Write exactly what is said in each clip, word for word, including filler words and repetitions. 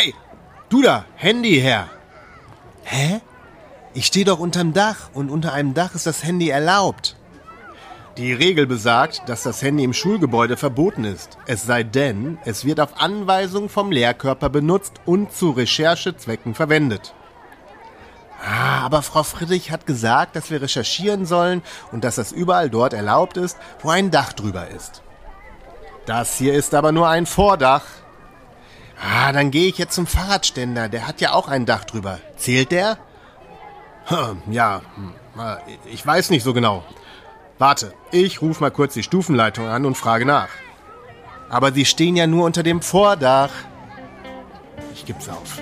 Hey, du da, Handy her. Hä? Ich stehe doch unterm Dach und unter einem Dach ist das Handy erlaubt. Die Regel besagt, dass das Handy im Schulgebäude verboten ist. Es sei denn, es wird auf Anweisung vom Lehrkörper benutzt und zu Recherchezwecken verwendet. Ah, aber Frau Friedrich hat gesagt, dass wir recherchieren sollen und dass das überall dort erlaubt ist, wo ein Dach drüber ist. Das hier ist aber nur ein Vordach. Ah, dann gehe ich jetzt zum Fahrradständer. Der hat ja auch ein Dach drüber. Zählt der? Hm, ja, ich weiß nicht so genau. Warte, ich rufe mal kurz die Stufenleitung an und frage nach. Aber sie stehen ja nur unter dem Vordach. Ich geb's auf.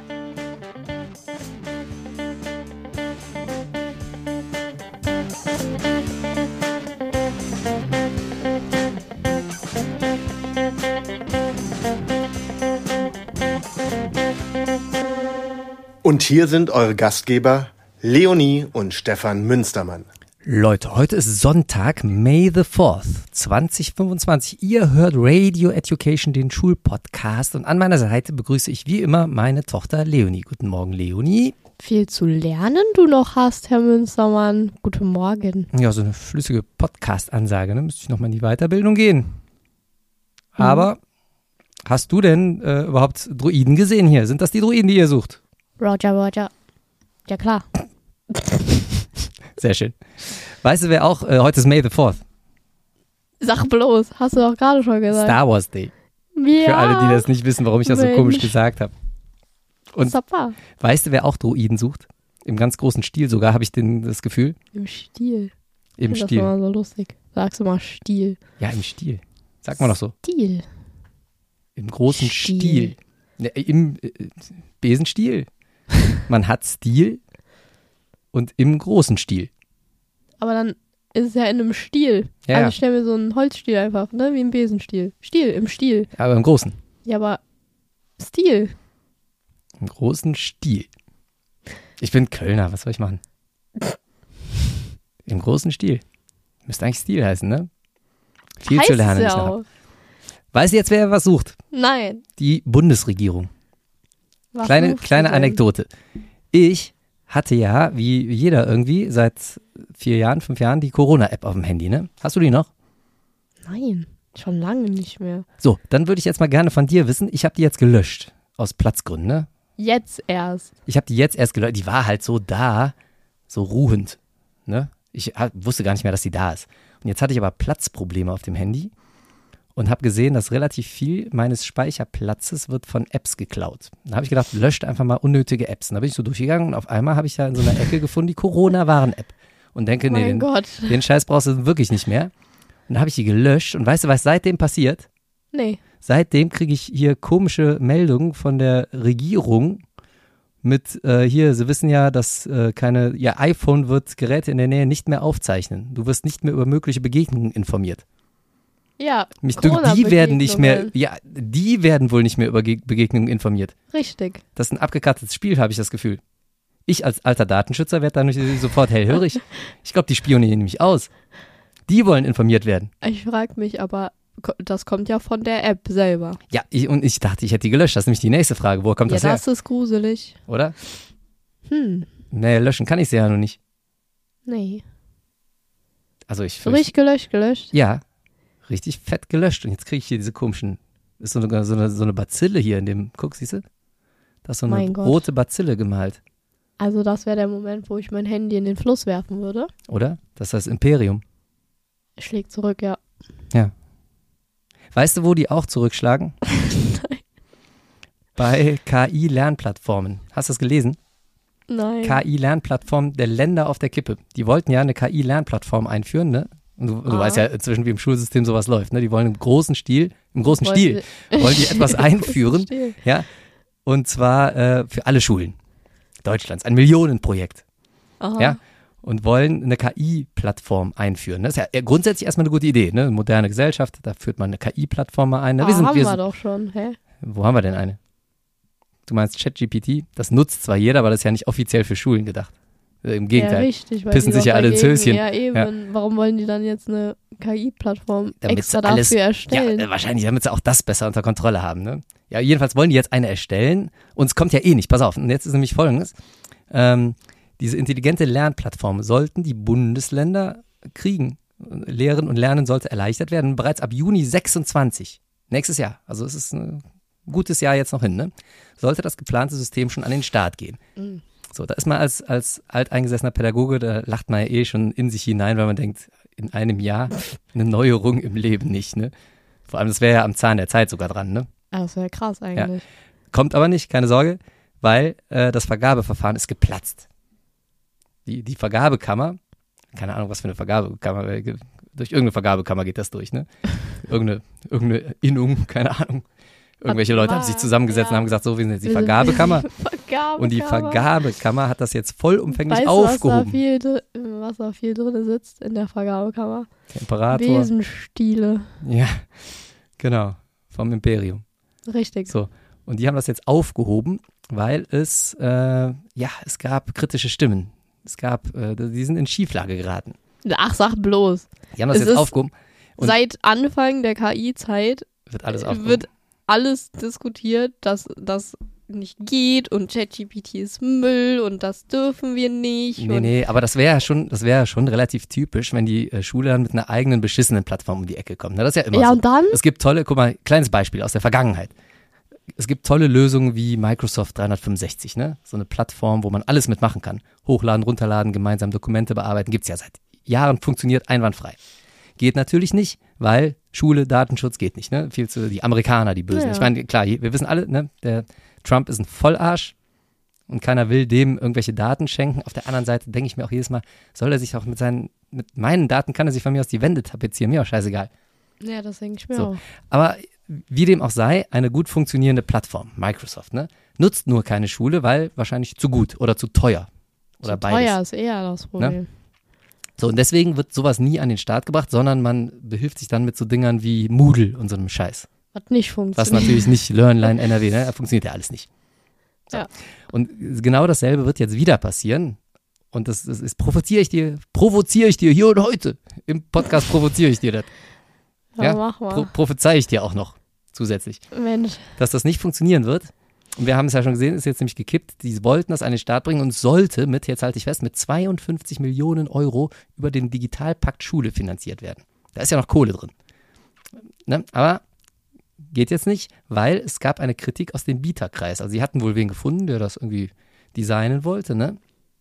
Und hier sind eure Gastgeber Leonie und Stefan Münstermann. Leute, heute ist Sonntag, May the fourth, zwanzig fünfundzwanzig. Ihr hört Radio Education, den Schulpodcast. Und an meiner Seite begrüße ich wie immer meine Tochter Leonie. Guten Morgen, Leonie. Viel zu lernen du noch hast, Herr Münstermann. Guten Morgen. Ja, so eine flüssige Podcast-Ansage, ne? Müsste ich nochmal in die Weiterbildung gehen. Aber mhm. Hast du denn äh, überhaupt Droiden gesehen hier? Sind das die Droiden, die ihr sucht? Roger, Roger. Ja, klar. Sehr schön. Weißt du, wer auch, äh, heute ist May the fourth. Sag bloß, hast du doch gerade schon gesagt. Star Wars Day. Ja. Für alle, die das nicht wissen, warum ich das Mensch. so komisch gesagt habe. Und Super. Weißt du, wer auch Droiden sucht? Im ganz großen Stil sogar, habe ich den, das Gefühl. Im Stil. Im ich Stil. Das war so lustig. Sagst du mal Stil. Ja, im Stil. Sag mal doch so. Stil. Im großen Stil. Stil. Ja, Im äh, Besenstiel. Man hat Stil und im großen Stil. Aber dann ist es ja in einem Stiel. Ja, also ja. ich stelle mir so einen Holzstiel einfach, ne, wie ein Besenstiel. Stiel, im Stiel. Aber im großen. Ja, aber Stil. Im großen Stil. Ich bin Kölner, was soll ich machen? Im großen Stil. Müsste eigentlich Stil heißen, ne? Viel heißt zu lernen. Ja Ich auch. noch. Weißt du jetzt, wer was sucht? Nein. Die Bundesregierung. Was Kleine, suchst du kleine denn? Anekdote. Ich hatte ja, wie jeder irgendwie, seit vier Jahren, fünf Jahren, die Corona-App auf dem Handy, ne? Hast du die noch? Nein, schon lange nicht mehr. So, dann würde ich jetzt mal gerne von dir wissen, ich habe die jetzt gelöscht, aus Platzgründen, ne? Jetzt erst. Ich habe die jetzt erst gelöscht, die war halt so da, so ruhend, ne? Ich hab, wusste gar nicht mehr, dass die da ist. Und jetzt hatte ich aber Platzprobleme auf dem Handy und habe gesehen, dass relativ viel meines Speicherplatzes wird von Apps geklaut. Da habe ich gedacht, löscht einfach mal unnötige Apps. Und da bin ich so durchgegangen und auf einmal habe ich da in so einer Ecke gefunden, die Corona-Warn-App. Und denke, nee, Mein den, Gott. den Scheiß brauchst du wirklich nicht mehr. Und dann habe ich die gelöscht und weißt du, was seitdem passiert? Nee. Seitdem kriege ich hier komische Meldungen von der Regierung mit, äh, hier, sie wissen ja, dass äh, keine, ihr iPhone wird Geräte in der Nähe nicht mehr aufzeichnen. Du wirst nicht mehr über mögliche Begegnungen informiert. Ja, Mich dünkt, die werden nicht mehr, ja, die werden wohl nicht mehr über Ge- Begegnungen informiert. Richtig. Das ist ein abgekartetes Spiel, habe ich das Gefühl. Ich als alter Datenschützer werde dadurch sofort hellhörig. Ich glaube, die spionieren nämlich aus. Die wollen informiert werden. Ich frage mich aber, ko- das kommt ja von der App selber. Ja, ich, und ich dachte, ich hätte die gelöscht. Das ist nämlich die nächste Frage. Woher kommt Ja, das her? das ist gruselig. Oder? Hm, Nee, löschen kann ich sie ja noch nicht. nee. Also ich So richtig gelöscht, gelöscht. Ja, richtig fett gelöscht. Und jetzt kriege ich hier diese komischen, ist so eine, so eine, so eine Bazille hier in dem, guck, siehst du? Da ist so eine Mein Gott. rote Bazille gemalt, Also das wäre der Moment, wo ich mein Handy in den Fluss werfen würde. oder? Das ist das Imperium. Schlägt zurück, ja. Weißt du, wo die auch zurückschlagen? Nein. Bei K I-Lernplattformen. Hast du das gelesen? Nein. K I-Lernplattform der Länder auf der Kippe. Die wollten ja eine K I-Lernplattform einführen, ne? Und du, du Ah. weißt ja inzwischen, wie im Schulsystem sowas läuft, ne? Die wollen im großen Stil, im großen Wollen Stil, wollen die etwas einführen, Stil. ja? Und zwar äh, für alle Schulen Deutschlands. Ein Millionenprojekt, Aha. ja? Und wollen eine K I-Plattform einführen. Das ist ja grundsätzlich erstmal eine gute Idee, ne? Moderne Gesellschaft, da führt man eine K I-Plattform mal ein. Ne? Ah, Wir sind, haben wir wir sind, doch schon, hä? Wo haben wir denn eine? Du meinst ChatGPT? Das nutzt zwar jeder, aber das ist ja nicht offiziell für Schulen gedacht. Äh, Im Gegenteil. Ja, richtig. Weil Pissen die sich doch ja alle ins dagegen- Höschen. Ja, eben. Ja. Warum wollen die dann jetzt eine K I-Plattform Damit extra sie alles- dafür erstellen? Ja, äh, wahrscheinlich, damit sie auch das besser unter Kontrolle haben. Ne? Ja, jedenfalls wollen die jetzt eine erstellen und es kommt ja eh nicht. Pass auf, und jetzt ist nämlich Folgendes. Ähm, diese intelligente Lernplattform sollten die Bundesländer kriegen. Lehren und Lernen sollte erleichtert werden. Bereits ab Juni sechsundzwanzig, nächstes Jahr, also es ist ein gutes Jahr jetzt noch hin, ne? Sollte das geplante System schon an den Start gehen. Mhm. So, da ist man als, als alteingesessener Pädagoge, da lacht man ja eh schon in sich hinein, weil man denkt, in einem Jahr eine Neuerung im Leben nicht, ne? Vor allem, das wäre ja am Zahn der Zeit sogar dran, ne? Das wäre krass eigentlich. Ja. Kommt aber nicht, keine Sorge, weil äh, das Vergabeverfahren ist geplatzt. Die, die Vergabekammer, keine Ahnung, was für eine Vergabekammer, durch irgendeine Vergabekammer geht das durch, ne? Irgendeine, irgendeine Innung, keine Ahnung. Irgendwelche Leute haben sich zusammengesetzt ja. und haben gesagt, so, wir sind jetzt die Vergabekammer. Vergabekammer. Und die Vergabekammer hat das jetzt vollumfänglich weißt aufgehoben. Was da, viel, was da viel drin sitzt in der Vergabekammer? Temperator. Besenstiele. Ja, genau, vom Imperium. Richtig. So, und die haben das jetzt aufgehoben, weil es, äh, ja, es gab kritische Stimmen. Es gab, äh, die sind in Schieflage geraten. Ach, sag bloß. Die haben das es jetzt aufgehoben. Und seit Anfang der K I-Zeit wird alles aufgehoben. Wird alles diskutiert, dass das nicht geht und ChatGPT ist Müll und das dürfen wir nicht. Nee, nee, aber das wäre ja schon, das wäre ja schon relativ typisch, wenn die äh, Schule dann mit einer eigenen beschissenen Plattform um die Ecke kommt. Na, das ist ja immer ja, so. Und dann? Es gibt tolle, guck mal, kleines Beispiel aus der Vergangenheit. Es gibt tolle Lösungen wie Microsoft dreihundertfünfundsechzig, ne? So eine Plattform, wo man alles mitmachen kann. Hochladen, runterladen, gemeinsam Dokumente bearbeiten, gibt's ja seit Jahren, funktioniert einwandfrei. Geht natürlich nicht, weil Schule, Datenschutz geht nicht, ne? Viel zu die Amerikaner, die Bösen. Ja. Ich meine, klar, wir wissen alle, ne? Der Trump ist ein Vollarsch und keiner will dem irgendwelche Daten schenken. Auf der anderen Seite denke ich mir auch jedes Mal, soll er sich auch mit seinen, mit meinen Daten kann er sich von mir aus die Wände tapezieren, mir auch scheißegal. Ja, das denke ich mir so. auch. Aber wie dem auch sei, eine gut funktionierende Plattform, Microsoft, ne? Nutzt nur keine Schule, weil wahrscheinlich zu gut oder zu teuer. Oder zu beides. Teuer ist eher das Problem. Ne? So, und deswegen wird sowas nie an den Start gebracht, sondern man behilft sich dann mit so Dingern wie Moodle und so einem Scheiß. Was nicht funktioniert. Was natürlich nicht LearnLine, N R W, ne? Da funktioniert ja alles nicht. So. Ja. Und genau dasselbe wird jetzt wieder passieren. Und das, das ist, provoziere ich dir, provoziere ich dir hier und heute. Im Podcast provoziere ich dir das. Ja, ja? mach mal. Pro, prophezei ich dir auch noch zusätzlich. Mensch. Dass das nicht funktionieren wird. Und wir haben es ja schon gesehen, ist jetzt nämlich gekippt. Die wollten das an den Start bringen und sollte mit, jetzt halte ich fest, mit zweiundfünfzig Millionen Euro über den Digitalpakt Schule finanziert werden. Da ist ja noch Kohle drin. Ne? Aber geht jetzt nicht, weil es gab eine Kritik aus dem Bieterkreis. Also sie hatten wohl wen gefunden, der das irgendwie designen wollte, ne?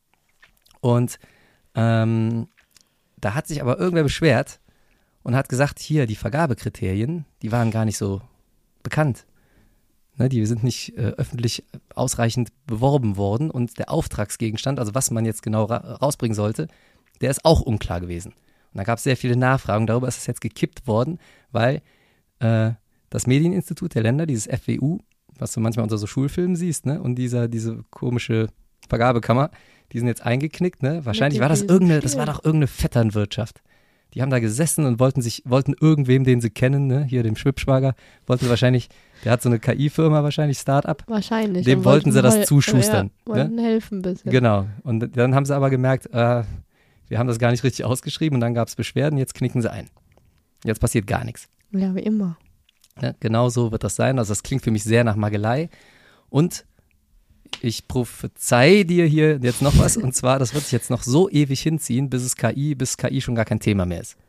Und ähm, da hat sich aber irgendwer beschwert und hat gesagt, hier, die Vergabekriterien, die waren gar nicht so bekannt. Ne, die sind nicht äh, öffentlich ausreichend beworben worden und der Auftragsgegenstand, also was man jetzt genau ra- rausbringen sollte, der ist auch unklar gewesen. Und da gab es sehr viele Nachfragen, darüber ist es jetzt gekippt worden, weil äh, das Medieninstitut der Länder, dieses F W U, was du manchmal unter so Schulfilmen siehst, ne, und dieser, diese komische Vergabekammer, die sind jetzt eingeknickt, ne? Wahrscheinlich war das irgendeine, das war doch irgendeine Vetternwirtschaft. Die haben da gesessen und wollten sich, wollten irgendwem, den sie kennen, ne, hier dem Schwippschwager, wollten sie wahrscheinlich, der hat so eine K I-Firma wahrscheinlich, Start-up. Wahrscheinlich. Dem wollten sie das zuschustern. Ja, wollten ne? helfen ein bisschen. Genau. Und dann haben sie aber gemerkt, äh, wir haben das gar nicht richtig ausgeschrieben und dann gab es Beschwerden, jetzt knicken sie ein. Jetzt passiert gar nichts. Ja, wie immer. Ne? Genau so wird das sein. Also das klingt für mich sehr nach Magelei. Und ich prophezei dir hier jetzt noch was, und zwar, das wird sich jetzt noch so ewig hinziehen, bis es K I, bis K I schon gar kein Thema mehr ist.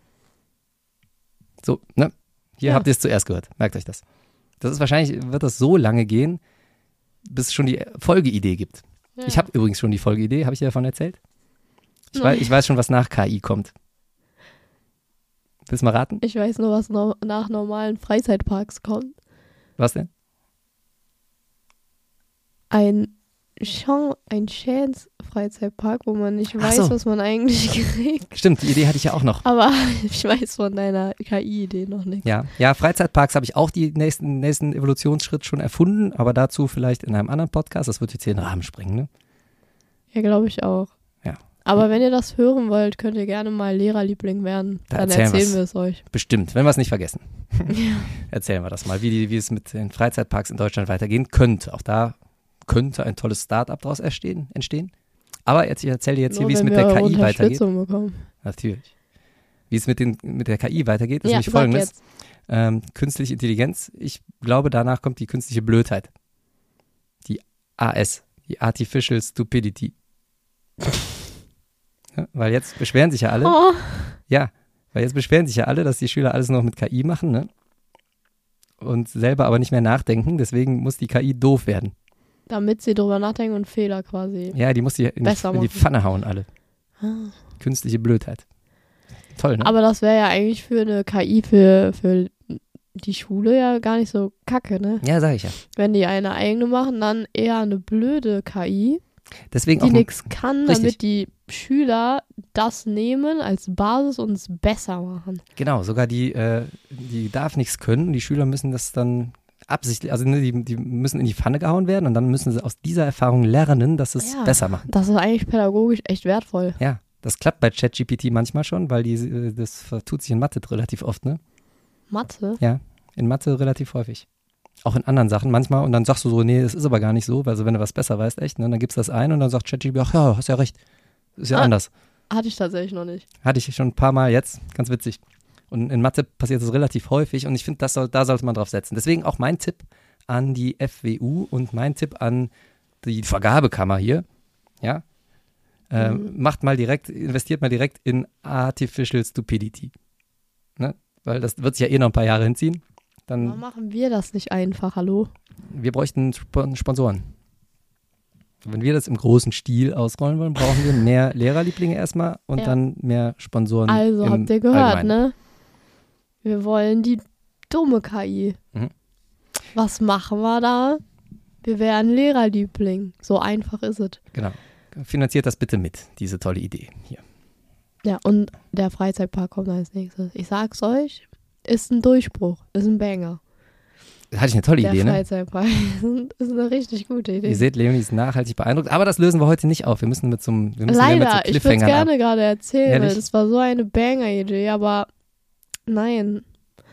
So, ne? Hier Ja. habt ihr es zuerst gehört. Merkt euch das. Das ist wahrscheinlich, wird das so lange gehen, bis es schon die Folgeidee gibt. Ja. Ich habe übrigens schon die Folgeidee, habe ich dir davon erzählt? Ich, Nein. weiß, ich weiß schon, was nach K I kommt. Willst du mal raten? Ich weiß nur, was no- nach normalen Freizeitparks kommt. Was denn? Ein Chan- ein Chance-Freizeitpark, wo man nicht Ach weiß, so. was man eigentlich kriegt. Stimmt, die Idee hatte ich ja auch noch. Aber ich weiß von deiner K I-Idee noch nicht. Ja, ja, Freizeitparks habe ich auch die nächsten, nächsten Evolutionsschritt schon erfunden, aber dazu vielleicht in einem anderen Podcast. Das wird jetzt hier den Rahmen sprengen, ne? Ja, glaube ich auch. Ja. Aber wenn ihr das hören wollt, könnt ihr gerne mal Lehrerliebling werden. Da Dann erzählen erzählen wir's. wir es euch. Bestimmt, wenn wir es nicht vergessen. Ja. Erzählen wir das mal, wie, die, wie es mit den Freizeitparks in Deutschland weitergehen könnte. Auch da könnte ein tolles Start-up daraus entstehen. entstehen. Aber jetzt, ich erzähle dir jetzt Nur hier, wie es wenn mit wir der K I Unterstützung weitergeht. bekommen. Natürlich. Wie es mit, den, mit der K I weitergeht, ist Ja, nämlich sag folgendes. jetzt. Ähm, künstliche Intelligenz, ich glaube, danach kommt die künstliche Blödheit. Die A S, die Artificial Stupidity. Ja, weil jetzt beschweren sich ja alle. Oh. Ja, weil jetzt beschweren sich ja alle, dass die Schüler alles noch mit K I machen, ne? Und selber aber nicht mehr nachdenken, deswegen muss die K I doof werden. Damit sie drüber nachdenken und Fehler quasi. Ja, die muss die in, die, Besser in die machen. Pfanne hauen, alle. Ah. Künstliche Blödheit. Toll, ne? Aber das wäre ja eigentlich für eine K I für, für die Schule ja gar nicht so kacke, ne? Ja, sag ich ja. Wenn die eine eigene machen, dann eher eine blöde K I, Deswegen die auch nichts kann, richtig. damit die Schüler das nehmen als Basis und es besser machen. Genau, sogar die, äh, die darf nichts können. Die Schüler müssen das dann absichtlich, also ne, die, die müssen in die Pfanne gehauen werden und dann müssen sie aus dieser Erfahrung lernen, dass sie es Ja. besser machen. Das ist eigentlich pädagogisch echt wertvoll. Ja, das klappt bei ChatGPT manchmal schon, weil die, äh, das vertut sich in Mathe relativ oft, ne? Mathe? Ja, in Mathe relativ häufig. Auch in anderen Sachen manchmal und dann sagst du so, nee, das ist aber gar nicht so, also wenn du was besser weißt, echt, ne, dann gibst du das ein und dann sagt ChatGPT, ach ja, hast ja recht, ist ja Ah. anders. Hatte ich tatsächlich noch nicht. Hatte ich schon ein paar Mal jetzt, ganz witzig. Und in Mathe passiert das relativ häufig und ich finde, das soll, da sollte man drauf setzen. Deswegen auch mein Tipp an die F W U und mein Tipp an die Vergabekammer hier, ja, ähm, Mhm. macht mal direkt, investiert mal direkt in Artificial Stupidity, ne? Weil das wird sich ja eh noch ein paar Jahre hinziehen. Warum Dann, machen wir das nicht einfach, hallo? wir bräuchten Sp- Sponsoren. Wenn wir das im großen Stil ausrollen wollen, brauchen wir mehr Lehrerlieblinge erstmal und Ja. dann mehr Sponsoren. Also, im habt ihr gehört, Allgemeinen. ne? Wir wollen die dumme K I. Mhm. Was machen wir da? Wir wären Lehrerliebling. So einfach ist es. Genau. Finanziert das bitte mit, diese tolle Idee hier. Ja, und der Freizeitpark kommt als nächstes. Ich sag's euch, ist ein Durchbruch, ist ein Banger. Hatte ich eine tolle Der Idee, ne? Freizeitpark ist eine richtig gute Idee. Ihr seht, Leonie ist nachhaltig beeindruckt, aber das lösen wir heute nicht auf. Wir müssen mit so einem, wir müssen mehr mit so Leider, ich würde es Cliffhangern ab. gerne gerade erzählen, weil Ehrlich? das war so eine Banger-Idee, aber nein.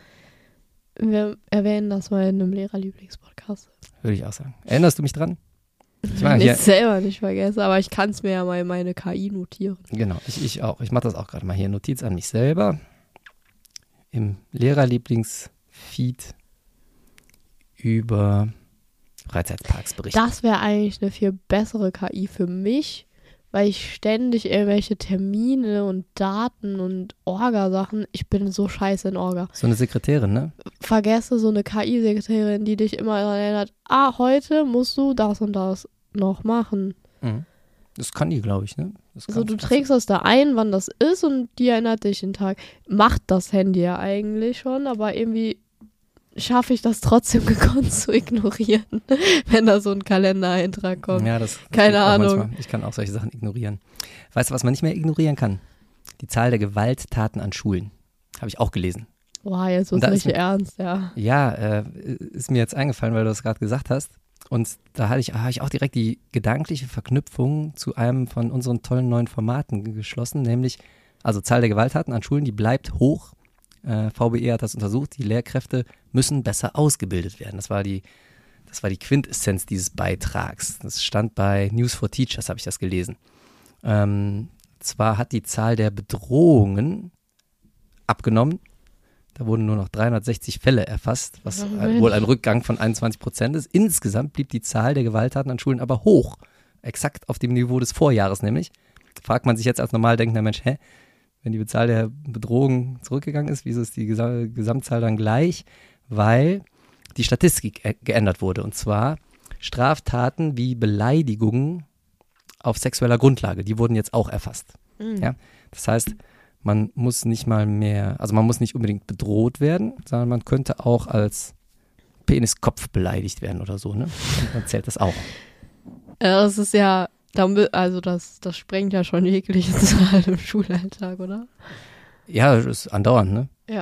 Wir erwähnen das mal in einem Lehrerlieblingspodcast. Würde ich auch sagen. Erinnerst du mich dran? Ich Ich meine, will hier, es selber nicht vergessen, aber ich kann es mir ja mal in meine K I notieren. genau, ich, ich auch. Ich mache das auch gerade mal hier. Notiz an mich selber. Im Lehrerlieblingsfeed über Freizeitparks berichten. Das wäre eigentlich eine viel bessere K I für mich, weil ich ständig irgendwelche Termine und Daten und Orga-Sachen, ich bin so scheiße in Orga. So eine Sekretärin, ne? Vergesse so eine K I-Sekretärin, die dich immer daran erinnert, ah, heute musst du das und das noch machen. Mhm. Das kann die, glaube ich, ne? Das Also kann du das. trägst das da ein, wann das ist und die erinnert dich den Tag. Macht das Handy ja eigentlich schon, aber irgendwie schaffe ich das trotzdem gekonnt zu ignorieren, wenn da so ein Kalendereintrag kommt. Ja, das, das Keine geht auch Ahnung. manchmal. Ich kann auch solche Sachen ignorieren. Weißt du, was man nicht mehr ignorieren kann? Die Zahl der Gewalttaten an Schulen. Habe ich auch gelesen. Boah, jetzt Und wird da es ist richtig mir- ernst, ja. Ja, äh, ist mir jetzt eingefallen, weil du das gerade gesagt hast. Und da hatte ich, habe ich auch direkt die gedankliche Verknüpfung zu einem von unseren tollen neuen Formaten geschlossen, nämlich, also Zahl der Gewalttaten an Schulen, die bleibt hoch. Äh, V B E hat das untersucht, die Lehrkräfte müssen besser ausgebildet werden. Das war die, das war die Quintessenz dieses Beitrags. Das stand bei News for Teachers, habe ich das gelesen. Ähm, zwar hat die Zahl der Bedrohungen abgenommen. Da wurden nur noch dreihundertsechzig Fälle erfasst, was Oh, äh, wohl ein Rückgang von einundzwanzig Prozent ist. Insgesamt blieb die Zahl der Gewalttaten an Schulen aber hoch. Exakt auf dem Niveau des Vorjahres nämlich. Fragt man sich jetzt als normal denkender Mensch, hä? Wenn die Zahl der Bedrohungen zurückgegangen ist, wieso ist die Gesa- Gesamtzahl dann gleich? Weil die Statistik äh, geändert wurde. Und zwar Straftaten wie Beleidigungen auf sexueller Grundlage, die wurden jetzt auch erfasst. Mhm. Ja, das heißt, man muss nicht mal mehr, also man muss nicht unbedingt bedroht werden, sondern man könnte auch als Peniskopf beleidigt werden oder so, ne? Und dann zählt das auch. Ja, das ist ja, damit- also das, das sprengt ja schon jegliche Zahl im Schulalltag, oder? Ja, das ist andauernd, ne? Ja.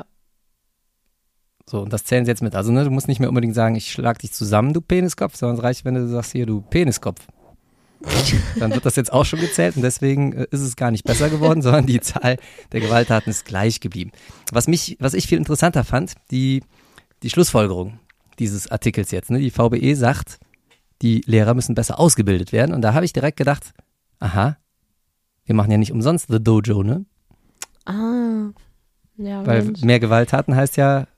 So, und das zählen sie jetzt mit. Also, ne, du musst nicht mehr unbedingt sagen, ich schlag dich zusammen, du Peniskopf, sondern es reicht, wenn du sagst, hier, du Peniskopf. Dann wird das jetzt auch schon gezählt und deswegen äh, ist es gar nicht besser geworden, sondern die Zahl der Gewalttaten ist gleich geblieben. Was mich, was ich viel interessanter fand, die, die Schlussfolgerung dieses Artikels jetzt, ne? Die V B E sagt, die Lehrer müssen besser ausgebildet werden und da habe ich direkt gedacht, aha, wir machen ja nicht umsonst The Dojo, ne? Ah. Ja, Weil Mensch. mehr Gewalttaten heißt ja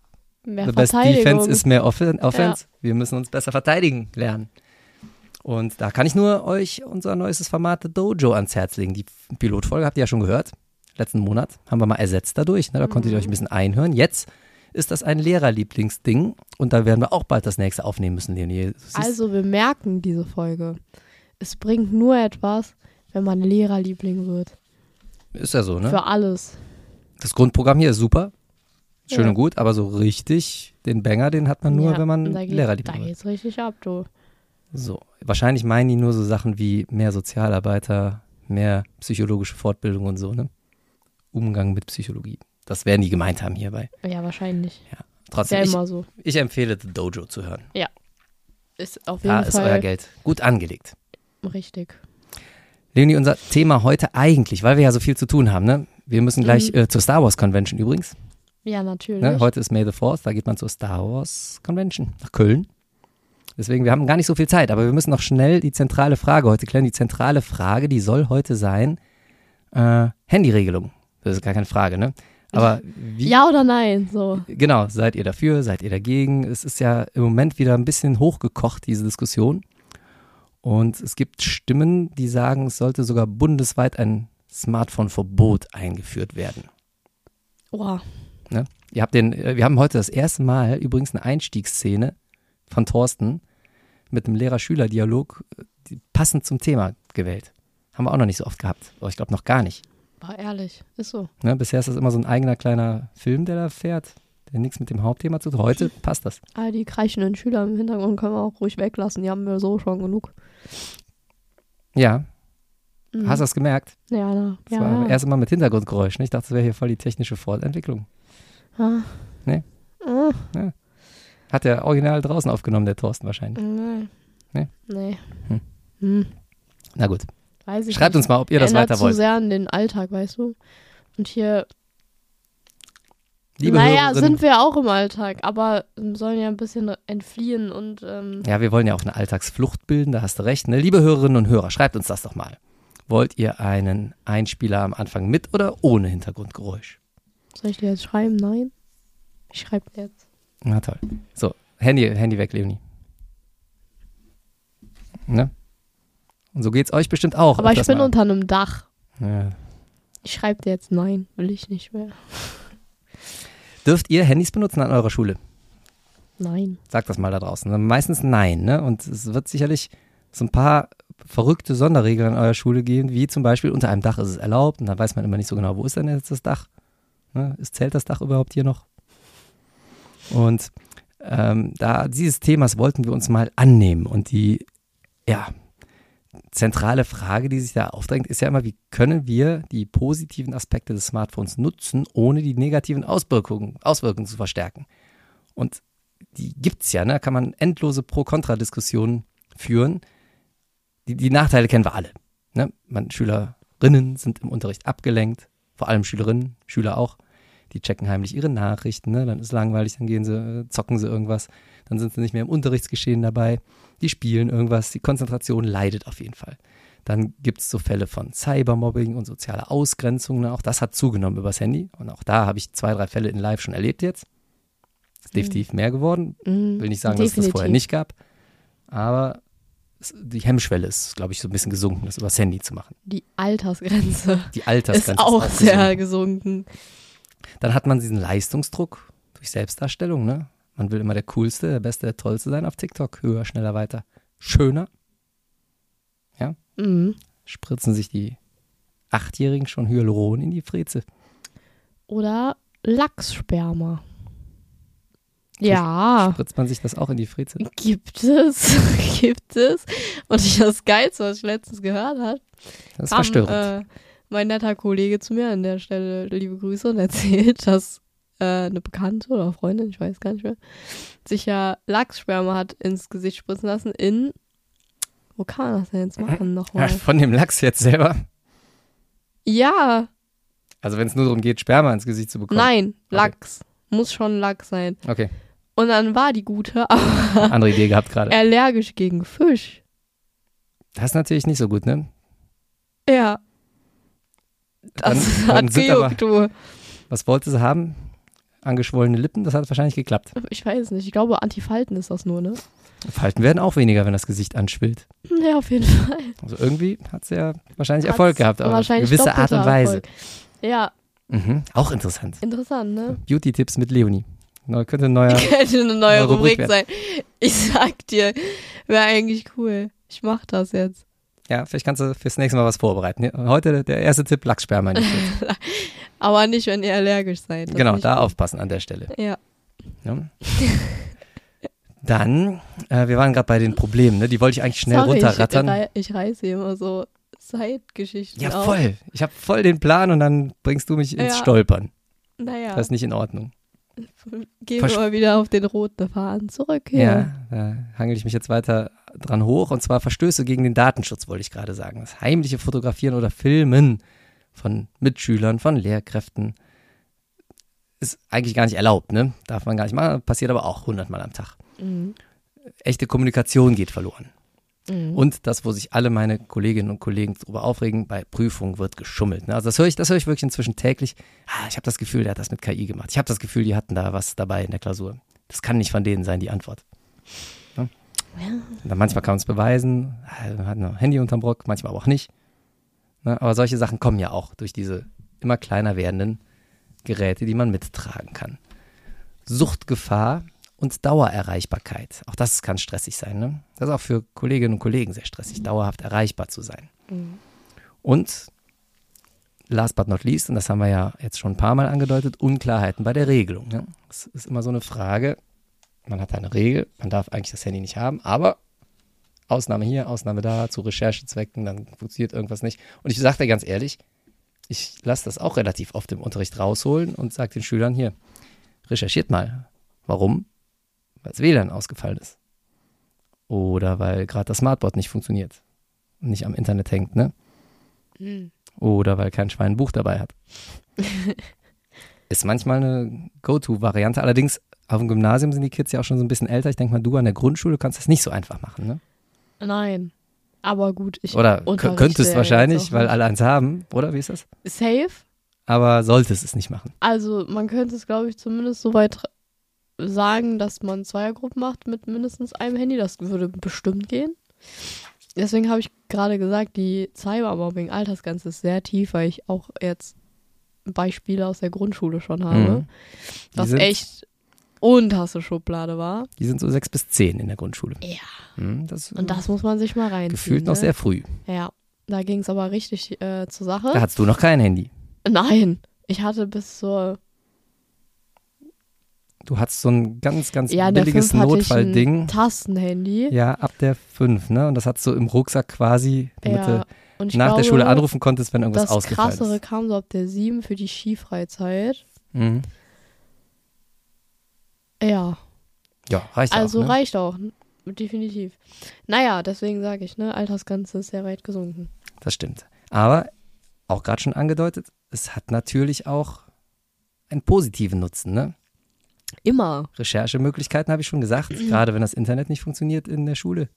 Mehr The best Verteidigung. defense ist mehr Offen- Offense. Ja. Wir müssen uns besser verteidigen lernen. Und da kann ich nur euch unser neuestes Format The Dojo ans Herz legen. Die Pilotfolge habt ihr ja schon gehört. Letzten Monat haben wir mal ersetzt dadurch. Ne? Da mhm. konntet ihr euch ein bisschen einhören. Jetzt ist das ein Lehrerlieblingsding und da werden wir auch bald das nächste aufnehmen müssen, Leonie. Also wir merken diese Folge. Es bringt nur etwas, wenn man Lehrerliebling wird. Ist ja so, ne? Für alles. Das Grundprogramm hier ist super. Schön ja. und gut, aber so richtig den Banger, den hat man nur, ja, wenn man da geht, Lehrerliebling wird. Da geht's richtig ab, du. So, wahrscheinlich meinen die nur so Sachen wie mehr Sozialarbeiter, mehr psychologische Fortbildung und so, ne? Umgang mit Psychologie. Das werden die gemeint haben hierbei. Ja, wahrscheinlich. Ja, trotzdem, ja ich, immer so. ich empfehle The Dojo zu hören. Ja, ist auf jeden da Fall. Da ist euer Geld gut angelegt. Richtig. Leonie, unser Thema heute eigentlich, weil wir ja so viel zu tun haben, ne? Wir müssen gleich mhm. äh, zur Star Wars Convention übrigens. Ja, natürlich. Ne? Heute ist May the fourth, da geht man zur Star Wars Convention nach Köln. Deswegen, wir haben gar nicht so viel Zeit, aber wir müssen noch schnell die zentrale Frage heute klären. Die zentrale Frage, die soll heute sein, äh, Handyregelung. Das ist gar keine Frage, ne? Aber wie, ja oder nein, so. Genau, seid ihr dafür, seid ihr dagegen? Es ist ja im Moment wieder ein bisschen hochgekocht, diese Diskussion. Und es gibt Stimmen, die sagen, es sollte sogar bundesweit ein Smartphone-Verbot eingeführt werden. Wow. Ne? Ihr habt den, wir haben heute das erste Mal übrigens eine Einstiegsszene von Thorsten mit einem Lehrer-Schüler-Dialog passend zum Thema gewählt. Haben wir auch noch nicht so oft gehabt. Aber ich glaube noch gar nicht. War ehrlich, ist so. Ne? Bisher ist das immer so ein eigener kleiner Film, der da fährt, der nichts mit dem Hauptthema zu tun hat. Heute passt das. Ah, die kreischenden Schüler im Hintergrund können wir auch ruhig weglassen. Die haben wir so schon genug. Ja. Mhm. Hast du das gemerkt? Ja, na, Das ja. war ja. erst mal mit Hintergrundgeräuschen. Ich dachte, das wäre hier voll die technische Fortentwicklung. Ah. Nee? Ah. Ja. Hat der original draußen aufgenommen, der Thorsten wahrscheinlich. Nee. Nee? Nee. Hm. Hm. Na gut. Weiß ich Schreibt nicht. uns mal, ob ihr das Ändert weiter zu wollt. sehr an den Alltag, weißt du? Und hier, Liebe naja, Hörerinnen, sind wir auch im Alltag, aber sollen ja ein bisschen entfliehen und ähm, ja, wir wollen ja auch eine Alltagsflucht bilden, da hast du recht. Ne? Liebe Hörerinnen und Hörer, schreibt uns das doch mal. Wollt ihr einen Einspieler am Anfang mit oder ohne Hintergrundgeräusch? soll ich dir jetzt schreiben? Nein? Ich schreibe dir jetzt. Na toll. So, Handy, Handy weg, Leonie. Ne? Und so geht's euch bestimmt auch. Aber ich öfters bin mal. unter einem Dach. Ja. Ich schreibe dir jetzt nein, will ich nicht mehr. Dürft ihr Handys benutzen an eurer Schule? Nein. Sagt das mal da draußen. Meistens nein, ne? Und es wird sicherlich so ein paar verrückte Sonderregeln an eurer Schule geben, wie zum Beispiel unter einem Dach ist es erlaubt und da weiß man immer nicht so genau, wo ist denn jetzt das Dach? Ne? Ist, zählt das Dach überhaupt hier noch? Und ähm, da dieses Themas wollten wir uns mal annehmen und die, ja, zentrale Frage, die sich da aufdrängt, ist ja immer, wie können wir die positiven Aspekte des Smartphones nutzen, ohne die negativen Auswirkungen, Auswirkungen zu verstärken? Und die gibt's ja, ne? Kann man endlose Pro-Kontra-Diskussionen führen. Die, die Nachteile kennen wir alle. Ne? Man, Schülerinnen sind im Unterricht abgelenkt, vor allem Schülerinnen, Schüler auch. Die checken heimlich ihre Nachrichten, ne? Dann ist langweilig, dann gehen sie, zocken sie irgendwas, dann sind sie nicht mehr im Unterrichtsgeschehen dabei, die spielen irgendwas, die Konzentration leidet auf jeden Fall. Dann gibt es so Fälle von Cybermobbing und sozialer Ausgrenzung, ne? Auch das hat zugenommen übers Handy und auch da habe ich zwei, drei Fälle in Live schon erlebt jetzt. Ist definitiv mehr geworden, Mhm. will nicht sagen, dass es das Definitiv. vorher nicht gab, aber es, die Hemmschwelle ist, glaube ich, so ein bisschen gesunken, das übers Handy zu machen. Die Altersgrenze Die Altersgrenze ist auch gesunken. sehr gesunken. Dann hat man diesen Leistungsdruck durch Selbstdarstellung, ne? Man will immer der Coolste, der Beste, der Tollste sein auf TikTok. Höher, schneller, weiter, schöner. Ja? Mhm. Spritzen sich die Achtjährigen schon Hyaluron in die Freze. Oder Lachssperma. Ja, Spritzt man sich das auch in die Freze? gibt es. gibt es. Und ich, das Geilste, was ich letztens gehört habe, Das ist kam verstörend. äh, mein netter Kollege zu mir an der Stelle, liebe Grüße, und erzählt, dass äh, eine Bekannte oder Freundin, ich weiß gar nicht mehr, sich ja Lachssperma hat ins Gesicht spritzen lassen in, wo kann man das denn jetzt machen Ja, nochmal? von dem Lachs jetzt selber. Ja, Also wenn es nur darum geht, Sperma ins Gesicht zu bekommen. nein, Lachs. Muss schon Lachs sein. Okay, Und dann war die Gute aber andere Idee gehabt gerade. allergisch gegen Fisch. Das ist natürlich nicht so gut, ne? Ja. Das Dann- dann hat sind aber- gejuckt, du. Was wollte sie haben? angeschwollene Lippen, das hat wahrscheinlich geklappt. Ich weiß nicht, ich glaube, Antifalten ist das nur, ne? Falten werden auch weniger, wenn das Gesicht anschwillt. Ja, auf jeden Fall. Also irgendwie hat es ja wahrscheinlich Hat's Erfolg gehabt, aber auf wahrscheinlich gewisse Art und doppelter Weise. Erfolg. Ja, Mhm. Auch interessant. interessant, ne? Beauty-Tipps mit Leonie. Neu, könnte ein neuer. Könnte eine neue neue Rubrik Rubrik sein. Ich sag dir, wäre eigentlich cool. Ich mach das jetzt. Ja, vielleicht kannst du fürs nächste Mal was vorbereiten. Heute der erste Tipp, Lachsperma nicht. Aber nicht, wenn ihr allergisch seid. Das Genau, nicht da gut. aufpassen an der Stelle. Ja. Ja. Dann, äh, wir waren gerade bei den Problemen, ne? Die wollte ich eigentlich schnell Sorry, runterrattern. Ich, rei- ich reiße hier immer so Zeitgeschichten Ja, auf. voll. Ich habe voll den Plan und dann bringst du mich ins Ja. Stolpern. Naja, Das ist nicht in Ordnung. gehen Versch- wir mal wieder auf den roten Faden zurück. Hier. Ja, da hangel ich mich jetzt weiter dran hoch. Und zwar Verstöße gegen den Datenschutz, wollte ich gerade sagen. Das heimliche Fotografieren oder Filmen von Mitschülern, von Lehrkräften ist eigentlich gar nicht erlaubt, ne? Darf man gar nicht machen, passiert aber auch hundertmal am Tag. Mhm. Echte Kommunikation geht verloren. Mhm. Und das, wo sich alle meine Kolleginnen und Kollegen darüber aufregen, bei Prüfungen wird geschummelt. Ne? Also das höre ich, das höre ich wirklich inzwischen täglich. Ah, ich habe das Gefühl, der hat das mit K I gemacht. Ich habe das Gefühl, die hatten da was dabei in der Klausur. Das kann nicht von denen sein, die Antwort. Ne? Ja. Und dann manchmal kann man es beweisen, ah, man hat ein Handy unterm Rock, manchmal aber auch nicht. Ne? Aber solche Sachen kommen ja auch durch diese immer kleiner werdenden Geräte, die man mittragen kann. Suchtgefahr und Dauererreichbarkeit. Auch das kann stressig sein. Ne? Das ist auch für Kolleginnen und Kollegen sehr stressig, dauerhaft erreichbar zu sein. Mhm. Und last but not least, und das haben wir ja jetzt schon ein paar Mal angedeutet, Unklarheiten bei der Regelung. Ne? Das ist immer so eine Frage, man hat eine Regel, man darf eigentlich das Handy nicht haben, aber Ausnahme hier, Ausnahme da, zu Recherchezwecken, dann funktioniert irgendwas nicht. Und ich sage dir ganz ehrlich, ich lasse das auch relativ oft im Unterricht rausholen und sage den Schülern hier, recherchiert mal. Warum? Weil das W L A N ausgefallen ist. Oder weil gerade das Smartboard nicht funktioniert und nicht am Internet hängt, ne? Mhm. Oder weil kein Schwein ein Buch dabei hat. Ist manchmal eine Go-To-Variante. Allerdings auf dem Gymnasium sind die Kids ja auch schon so ein bisschen älter. Ich denke mal, du an der Grundschule kannst das nicht so einfach machen, ne? Nein. Aber gut, ich Oder k- unterrichte könntest ja wahrscheinlich, jetzt auch weil nicht. alle eins haben, oder? Wie ist das? Safe? Aber solltest es nicht machen. Also man könnte es, glaube ich, zumindest so weit sagen, dass man Zweiergruppen macht mit mindestens einem Handy. Das würde bestimmt gehen. Deswegen habe ich gerade gesagt, die Cybermobbing-Altersgrenze ist sehr tief, weil ich auch jetzt Beispiele aus der Grundschule schon habe, Mhm. Die was sind- echt unterste Schublade war. Die sind so sechs bis zehn in der Grundschule. Ja. Hm, das Und das muss man sich mal reinziehen. gefühlt noch ne? sehr früh. Ja, da ging es aber richtig äh, zur Sache. Da hattest du noch kein Handy. Nein, ich hatte bis zur Du hattest so ein ganz, ganz ja, in der billiges fünf hatte ich Notfallding. ein Tastenhandy. Ja, ab der fünf, ne? Und das hattest du im Rucksack quasi, damit Ja, und ich du nach glaube, der Schule anrufen konntest, wenn irgendwas das ausgefallen Krassere ist. kam so ab der sieben für die Skifreizeit. Mhm. Ja, Ja, reicht also auch, ne? reicht auch, n- definitiv. Naja, deswegen sage ich, ne, Altersgrenze ist sehr weit gesunken. Das stimmt. Aber, auch gerade schon angedeutet, es hat natürlich auch einen positiven Nutzen, ne? Immer. Recherchemöglichkeiten habe ich schon gesagt, gerade wenn das Internet nicht funktioniert in der Schule.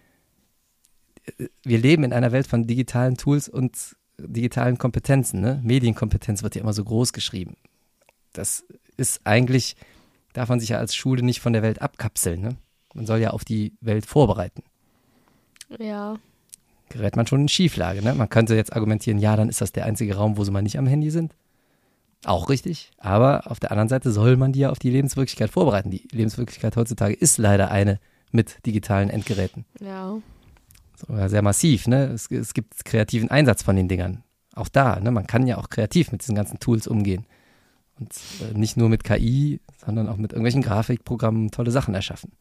Wir leben in einer Welt von digitalen Tools und digitalen Kompetenzen. Ne? Medienkompetenz wird ja immer so groß geschrieben. Das ist eigentlich, darf man sich ja als Schule nicht von der Welt abkapseln. Ne? Man soll ja auf die Welt vorbereiten. Ja. Gerät man schon in Schieflage. Ne? Man könnte jetzt argumentieren, ja, dann ist das der einzige Raum, wo sie mal nicht am Handy sind. Auch richtig, aber auf der anderen Seite soll man die ja auf die Lebenswirklichkeit vorbereiten. Die Lebenswirklichkeit heutzutage ist leider eine mit digitalen Endgeräten. Ja. Sogar sehr massiv, ne? Es, es gibt kreativen Einsatz von den Dingern. Auch da, ne? Man kann ja auch kreativ mit diesen ganzen Tools umgehen. Und äh, nicht nur mit K I, sondern auch mit irgendwelchen Grafikprogrammen tolle Sachen erschaffen.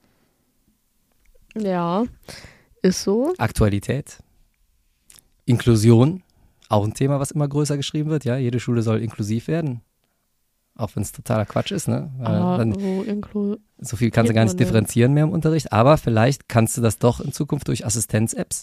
Ja. Ist so. Aktualität, Inklusion, auch ein Thema, was immer größer geschrieben wird. Ja, jede Schule soll inklusiv werden. Auch wenn es totaler Quatsch ist, ne? Weil Aber dann, wo inklu so viel kannst du gar geht nicht man denn? differenzieren mehr im Unterricht, aber vielleicht kannst du das doch in Zukunft durch Assistenz-Apps.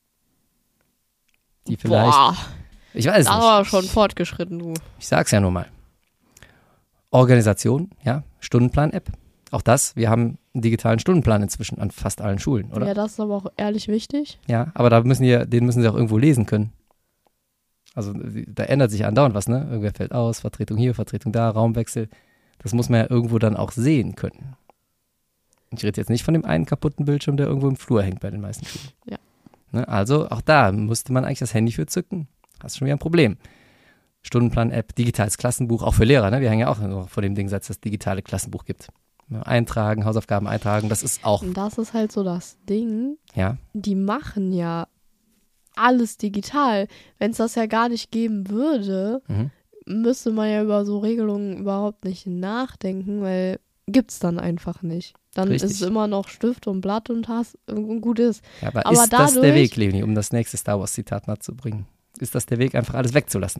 Die vielleicht, Boah, ich weiß das nicht. war schon fortgeschritten, du. Ich sag's ja nur mal. Organisation, ja, Stundenplan-App. Auch das, wir haben einen digitalen Stundenplan inzwischen an fast allen Schulen, oder? Ja, das ist aber auch ehrlich wichtig. Ja, aber da müssen die, den müssen sie auch irgendwo lesen können. Also da ändert sich andauernd was, ne? Irgendwer fällt aus, Vertretung hier, Vertretung da, Raumwechsel. Das muss man ja irgendwo dann auch sehen können. Ich rede jetzt nicht von dem einen kaputten Bildschirm, der irgendwo im Flur hängt bei den meisten Schulen. Ja. Ne, also auch da musste man eigentlich das Handy für zücken. Hast schon wieder ein Problem. Stundenplan-App, digitales Klassenbuch, auch für Lehrer. Ne? Wir hängen ja auch noch vor dem Ding, seit es das digitale Klassenbuch gibt. Ne, eintragen, Hausaufgaben eintragen, das ist auch. Und das ist halt so das Ding. Ja. Die machen ja alles digital. Wenn es das ja gar nicht geben würde, Mhm. müsste man ja über so Regelungen überhaupt nicht nachdenken, weil gibt's dann einfach nicht. Dann Richtig. ist es immer noch Stift und Blatt und hast und gut ist. Ja, aber, Aber ist das der dadurch- Weg, Leonie, um das nächste Star Wars-Zitat mal zu bringen? Ist das der Weg, einfach alles wegzulassen?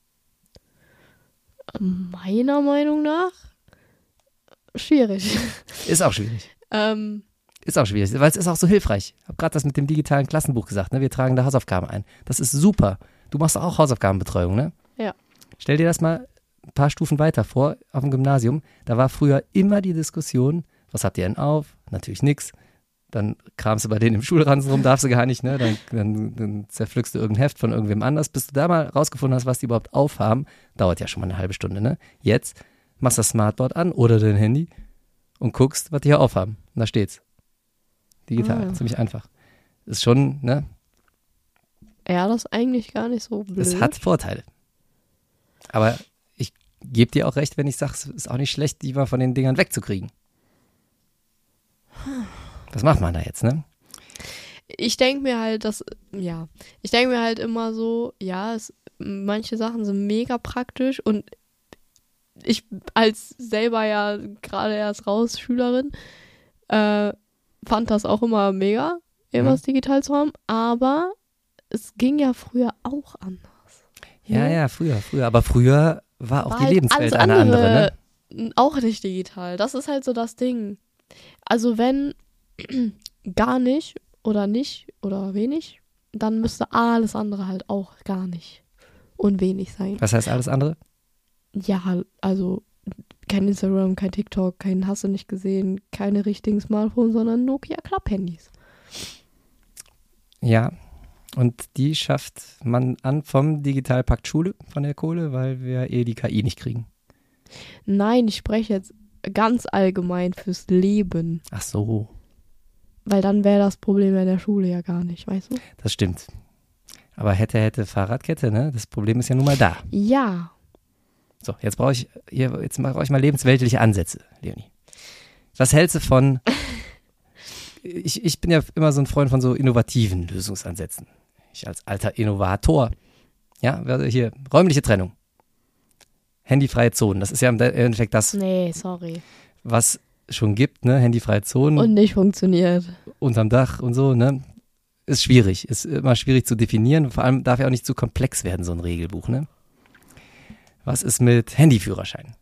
Meiner Meinung nach schwierig. Ist auch schwierig. ähm, Ist auch schwierig, weil es ist auch so hilfreich. Ich habe gerade das mit dem digitalen Klassenbuch gesagt, ne? Wir tragen da Hausaufgaben ein. Das ist super. Du machst auch Hausaufgabenbetreuung, ne? Ja. Stell dir das mal ein paar Stufen weiter vor, auf dem Gymnasium. Da war früher immer die Diskussion, was habt ihr denn auf? Natürlich nix. Dann kramst du bei denen im Schulranzen rum, darfst du gar nicht, ne? Dann, dann, dann zerpflückst du irgendein Heft von irgendwem anders. Bis du da mal rausgefunden hast, was die überhaupt aufhaben, dauert ja schon mal eine halbe Stunde, ne? Jetzt machst du das Smartboard an oder dein Handy und guckst, was die hier aufhaben. Und da steht's. Digital, Ah. ziemlich einfach. Ist schon, ne? ja, das ist eigentlich gar nicht so blöd. Es hat Vorteile. Aber ich gebe dir auch recht, wenn ich sage, es ist auch nicht schlecht, die mal von den Dingern wegzukriegen. Was macht man da jetzt, ne? Ich denke mir halt, dass, ja, ich denke mir halt immer so, ja, es, manche Sachen sind mega praktisch und ich als selber ja gerade erst raus Schülerin, äh, fand das auch immer mega, irgendwas Mhm. digital zu haben, aber es ging ja früher auch anders. Ja, ja, früher, früher. Aber früher war auch War die halt Lebenswelt alles eine andere, ne? andere auch nicht digital. Das ist halt so das Ding. Also wenn gar nicht oder nicht oder wenig, dann müsste alles andere halt auch gar nicht und wenig sein. Was heißt alles andere? Ja, also kein Instagram, kein TikTok, kein hast du nicht gesehen, keine richtigen Smartphones, sondern Nokia Klapp-Handys. Ja. Und die schafft man an vom Digitalpakt Schule, von der Kohle, weil wir eh die K I nicht kriegen. Nein, ich spreche jetzt ganz allgemein fürs Leben, Ach so, weil dann wäre das Problem in der Schule ja gar nicht, weißt du? das stimmt. Aber hätte, hätte Fahrradkette, ne? Das Problem ist ja nun mal da. Ja, So, jetzt brauche ich hier, jetzt brauche ich mal lebensweltliche Ansätze, Leonie. Was hältst du von, ich, ich bin ja immer so ein Freund von so innovativen Lösungsansätzen. Ich als alter Innovator, ja, hier, räumliche Trennung. Handyfreie Zonen, das ist ja im Endeffekt das, nee, sorry. was schon gibt, ne? Handyfreie Zonen Und nicht funktioniert. unterm Dach und so, ne? Ist schwierig, ist immer schwierig zu definieren. Vor allem darf ja auch nicht zu komplex werden, so ein Regelbuch, ne? Was ist mit Handyführerschein?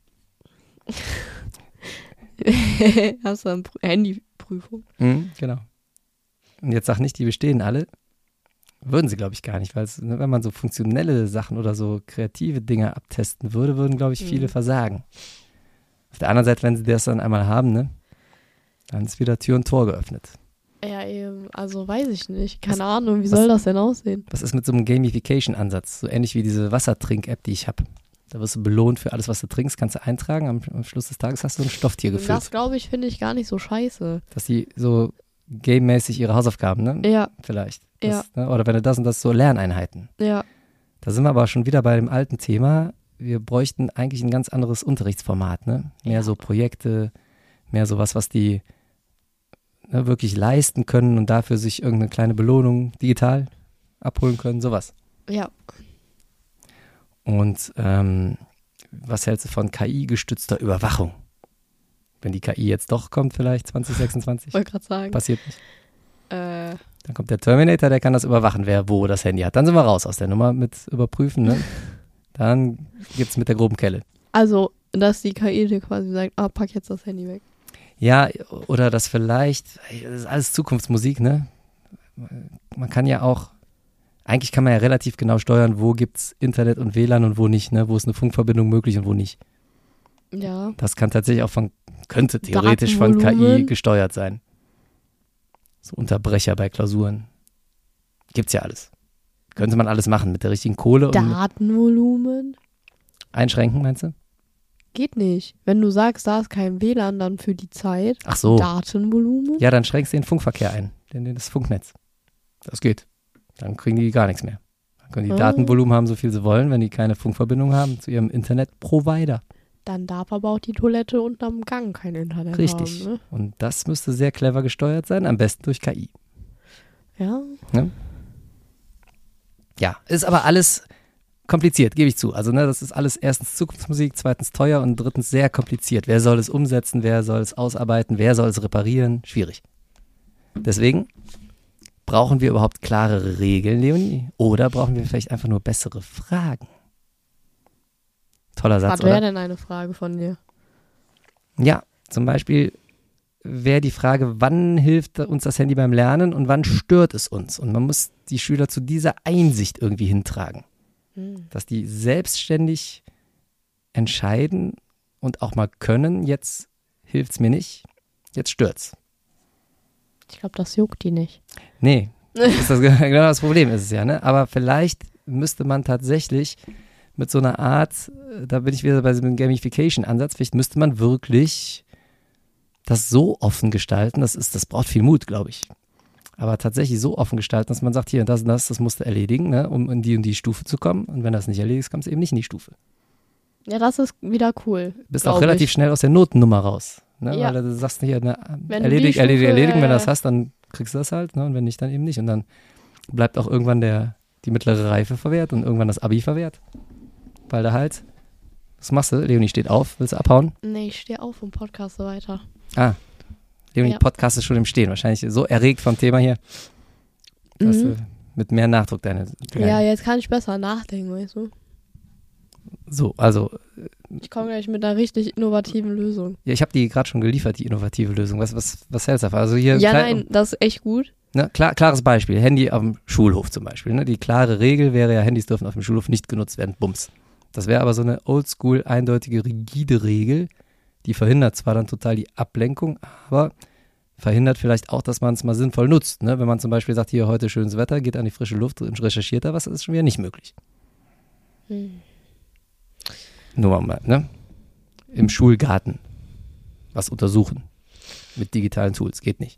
Hast du eine Prü- Handyprüfung? Mhm, genau. Und jetzt sag nicht, die bestehen alle. Würden sie, glaube ich, gar nicht, weil es, ne, wenn man so funktionelle Sachen oder so kreative Dinge abtesten würde, würden, glaube ich, viele Mhm. versagen. Auf der anderen Seite, wenn sie das dann einmal haben, ne, dann ist wieder Tür und Tor geöffnet. Ja, eben, also weiß ich nicht. Keine Was- Ahnung, wie was- soll das denn aussehen? Was ist mit so einem Gamification-Ansatz? So ähnlich wie diese Wassertrink-App, die ich habe. Da wirst du belohnt für alles, was du trinkst, kannst du eintragen. Am, am Schluss des Tages hast du ein Stofftier gefüllt. Das, glaube ich, finde ich gar nicht so scheiße. Dass die so gamemäßig ihre Hausaufgaben, ne? Ja, Vielleicht. Ja. Das, ne? Oder wenn du das und das so Lerneinheiten. ja. Da sind wir aber schon wieder bei dem alten Thema. Wir bräuchten eigentlich ein ganz anderes Unterrichtsformat, ne? Mehr Ja. so Projekte, mehr sowas, was die ne, wirklich leisten können und dafür sich irgendeine kleine Belohnung digital abholen können, sowas. Ja. Und ähm, was hältst du von K I-gestützter Überwachung? Wenn die K I jetzt doch kommt, vielleicht zwanzig sechsundzwanzig, Wollte gerade sagen. passiert nicht. Äh, Dann kommt der Terminator, der kann das überwachen, wer wo das Handy hat. Dann sind wir raus aus der Nummer mit überprüfen, ne? Dann gibt's mit der groben Kelle. also, dass die K I dir quasi sagt, ah, pack jetzt das Handy weg. Ja, oder das vielleicht, das ist alles Zukunftsmusik, ne? Man kann ja auch, eigentlich kann man ja relativ genau steuern, wo gibt's Internet und W L A N und wo nicht, ne? Wo ist eine Funkverbindung möglich und wo nicht. Ja. Das kann tatsächlich auch von, könnte theoretisch von K I Datenvolumen. gesteuert sein. So Unterbrecher bei Klausuren. Gibt's ja alles. Könnte man alles machen mit der richtigen Kohle und mit Datenvolumen? einschränken, meinst du? Geht nicht. Wenn du sagst, da ist kein W L A N, dann für die Zeit. Ach so. Datenvolumen. Ja, dann schränkst du den Funkverkehr ein, den, das Funknetz. Das geht. Dann kriegen die gar nichts mehr. Dann können die Ah. Datenvolumen haben, so viel sie wollen, wenn die keine Funkverbindung haben zu ihrem Internetprovider. Dann darf aber auch die Toilette unterm Gang kein Internet Richtig. haben. Ne? Und das müsste sehr clever gesteuert sein, am besten durch K I. Ja. Ja, ist aber alles kompliziert, gebe ich zu. Also ne, das ist alles erstens Zukunftsmusik, zweitens teuer und drittens sehr kompliziert. Wer soll es umsetzen, wer soll es ausarbeiten, wer soll es reparieren? Schwierig. Deswegen brauchen wir überhaupt klarere Regeln, Leonie? Oder brauchen wir vielleicht einfach nur bessere Fragen? Toller Satz, Was wäre oder? denn eine Frage von dir? Ja, zum Beispiel wäre die Frage, wann hilft uns das Handy beim Lernen und wann stört es uns? Und man muss die Schüler zu dieser Einsicht irgendwie hintragen. Hm. Dass die selbstständig entscheiden und auch mal können, jetzt hilft es mir nicht, jetzt stört's. Ich glaube, das juckt die nicht. Nee, das ist das, genau das Problem ist es ja, ne? Aber vielleicht müsste man tatsächlich mit so einer Art, da bin ich wieder bei diesem Gamification-Ansatz, vielleicht müsste man wirklich das so offen gestalten, das ist, das braucht viel Mut, glaube ich. Aber tatsächlich so offen gestalten, dass man sagt, hier, das und das, das musst du erledigen, ne, um in die und die Stufe zu kommen. Und wenn das nicht erledigt ist, kommst du eben nicht in die Stufe. Ja, das ist wieder cool. Bist glaub auch relativ ich. schnell aus der Notennummer raus. Ne? Ja. Weil du sagst hier, ne, Wenn du erledig, die erledig, Stufe, erledigen, wenn du äh, das hast, dann kriegst du das halt, ne? Und wenn nicht, dann eben nicht. Und dann bleibt auch irgendwann der, die mittlere Reife verwehrt und irgendwann das Abi verwehrt. Weil da halt, was machst du? Leonie steht auf, willst du abhauen? Nee, ich stehe auf und podcaste weiter. Ah, Leonie, Ja. Podcast ist schon im Stehen. Wahrscheinlich so erregt vom Thema hier, dass Mhm. du mit mehr Nachdruck deine, deine Ja, jetzt kann ich besser nachdenken, weißt du? So, also, Ich komme gleich mit einer richtig innovativen Lösung. ja, ich habe die gerade schon geliefert, die innovative Lösung. Was, was, was hältst du davon? Also hier Ja, klein- nein, das ist echt gut. Ne, klar, klares Beispiel, Handy auf dem Schulhof zum Beispiel. Ne? Die klare Regel wäre ja, Handys dürfen auf dem Schulhof nicht genutzt werden, bums. Das wäre aber so eine oldschool, eindeutige, rigide Regel, die verhindert zwar dann total die Ablenkung, aber verhindert vielleicht auch, dass man es mal sinnvoll nutzt. Ne? Wenn man zum Beispiel sagt, hier heute schönes Wetter, geht an die frische Luft und recherchiert da was, das ist schon wieder nicht möglich. Hm. Nur mal, ne? Im Schulgarten was untersuchen mit digitalen Tools, geht nicht.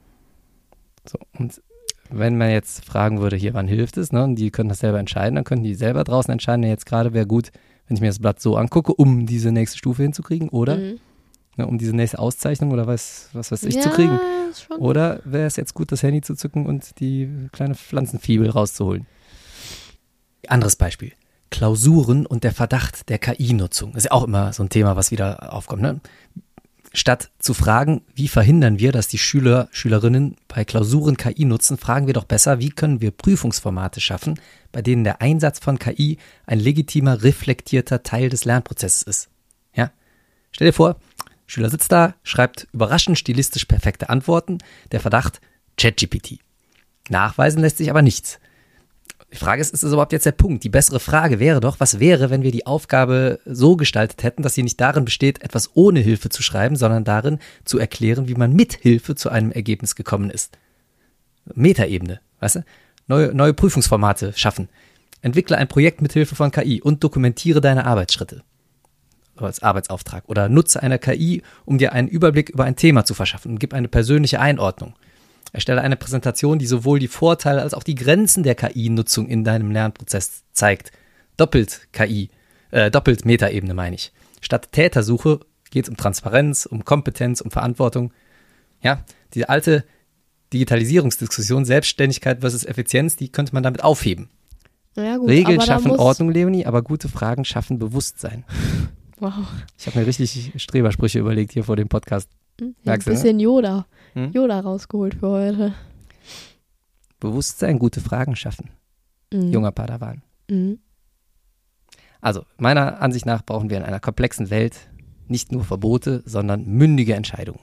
So, und wenn man jetzt fragen würde, hier, wann hilft es, ne, und die können das selber entscheiden, dann könnten die selber draußen entscheiden, ja, jetzt gerade wäre gut, wenn ich mir das Blatt so angucke, um diese nächste Stufe hinzukriegen, oder Mhm. ne, um diese nächste Auszeichnung oder was, was weiß ich ja, zu kriegen. Ist schon Oder wäre es jetzt gut, das Handy zu zücken und die kleine Pflanzenfibel rauszuholen? Anderes Beispiel. Klausuren und der Verdacht der K I-Nutzung. Das ist ja auch immer so ein Thema, was wieder aufkommt. Ne? Statt zu fragen, wie verhindern wir, dass die Schüler, Schülerinnen bei Klausuren K I nutzen, fragen wir doch besser, wie können wir Prüfungsformate schaffen, bei denen der Einsatz von K I ein legitimer, reflektierter Teil des Lernprozesses ist. Ja? Stell dir vor, Schüler sitzt da, schreibt überraschend stilistisch perfekte Antworten, der Verdacht ChatGPT. Nachweisen lässt sich aber nichts. Die Frage ist, ist das überhaupt jetzt der Punkt? Die bessere Frage wäre doch, was wäre, wenn wir die Aufgabe so gestaltet hätten, dass sie nicht darin besteht, etwas ohne Hilfe zu schreiben, sondern darin zu erklären, wie man mit Hilfe zu einem Ergebnis gekommen ist. Metaebene, weißt du? Neue, neue Prüfungsformate schaffen. Entwickle ein Projekt mit Hilfe von K I und dokumentiere deine Arbeitsschritte als Arbeitsauftrag. Oder nutze eine K I, um dir einen Überblick über ein Thema zu verschaffen und gib eine persönliche Einordnung. Erstelle eine Präsentation, die sowohl die Vorteile als auch die Grenzen der K I-Nutzung in deinem Lernprozess zeigt. Doppelt K I, äh, doppelt Metaebene meine ich. Statt Tätersuche geht es um Transparenz, um Kompetenz, um Verantwortung. Ja, die alte Digitalisierungsdiskussion, Selbstständigkeit versus Effizienz, die könnte man damit aufheben. Ja, gut, Regeln aber da schaffen muss, Ordnung, Leonie, aber gute Fragen schaffen Bewusstsein. Wow. Ich habe mir richtig Strebersprüche überlegt hier vor dem Podcast. Hm, ja, ein Merkst du, ne? bisschen Yoda. Hm? Yoda rausgeholt für heute. Bewusstsein, gute Fragen schaffen. Mhm. Junger Padawan. Mhm. Also, meiner Ansicht nach brauchen wir in einer komplexen Welt nicht nur Verbote, sondern mündige Entscheidungen.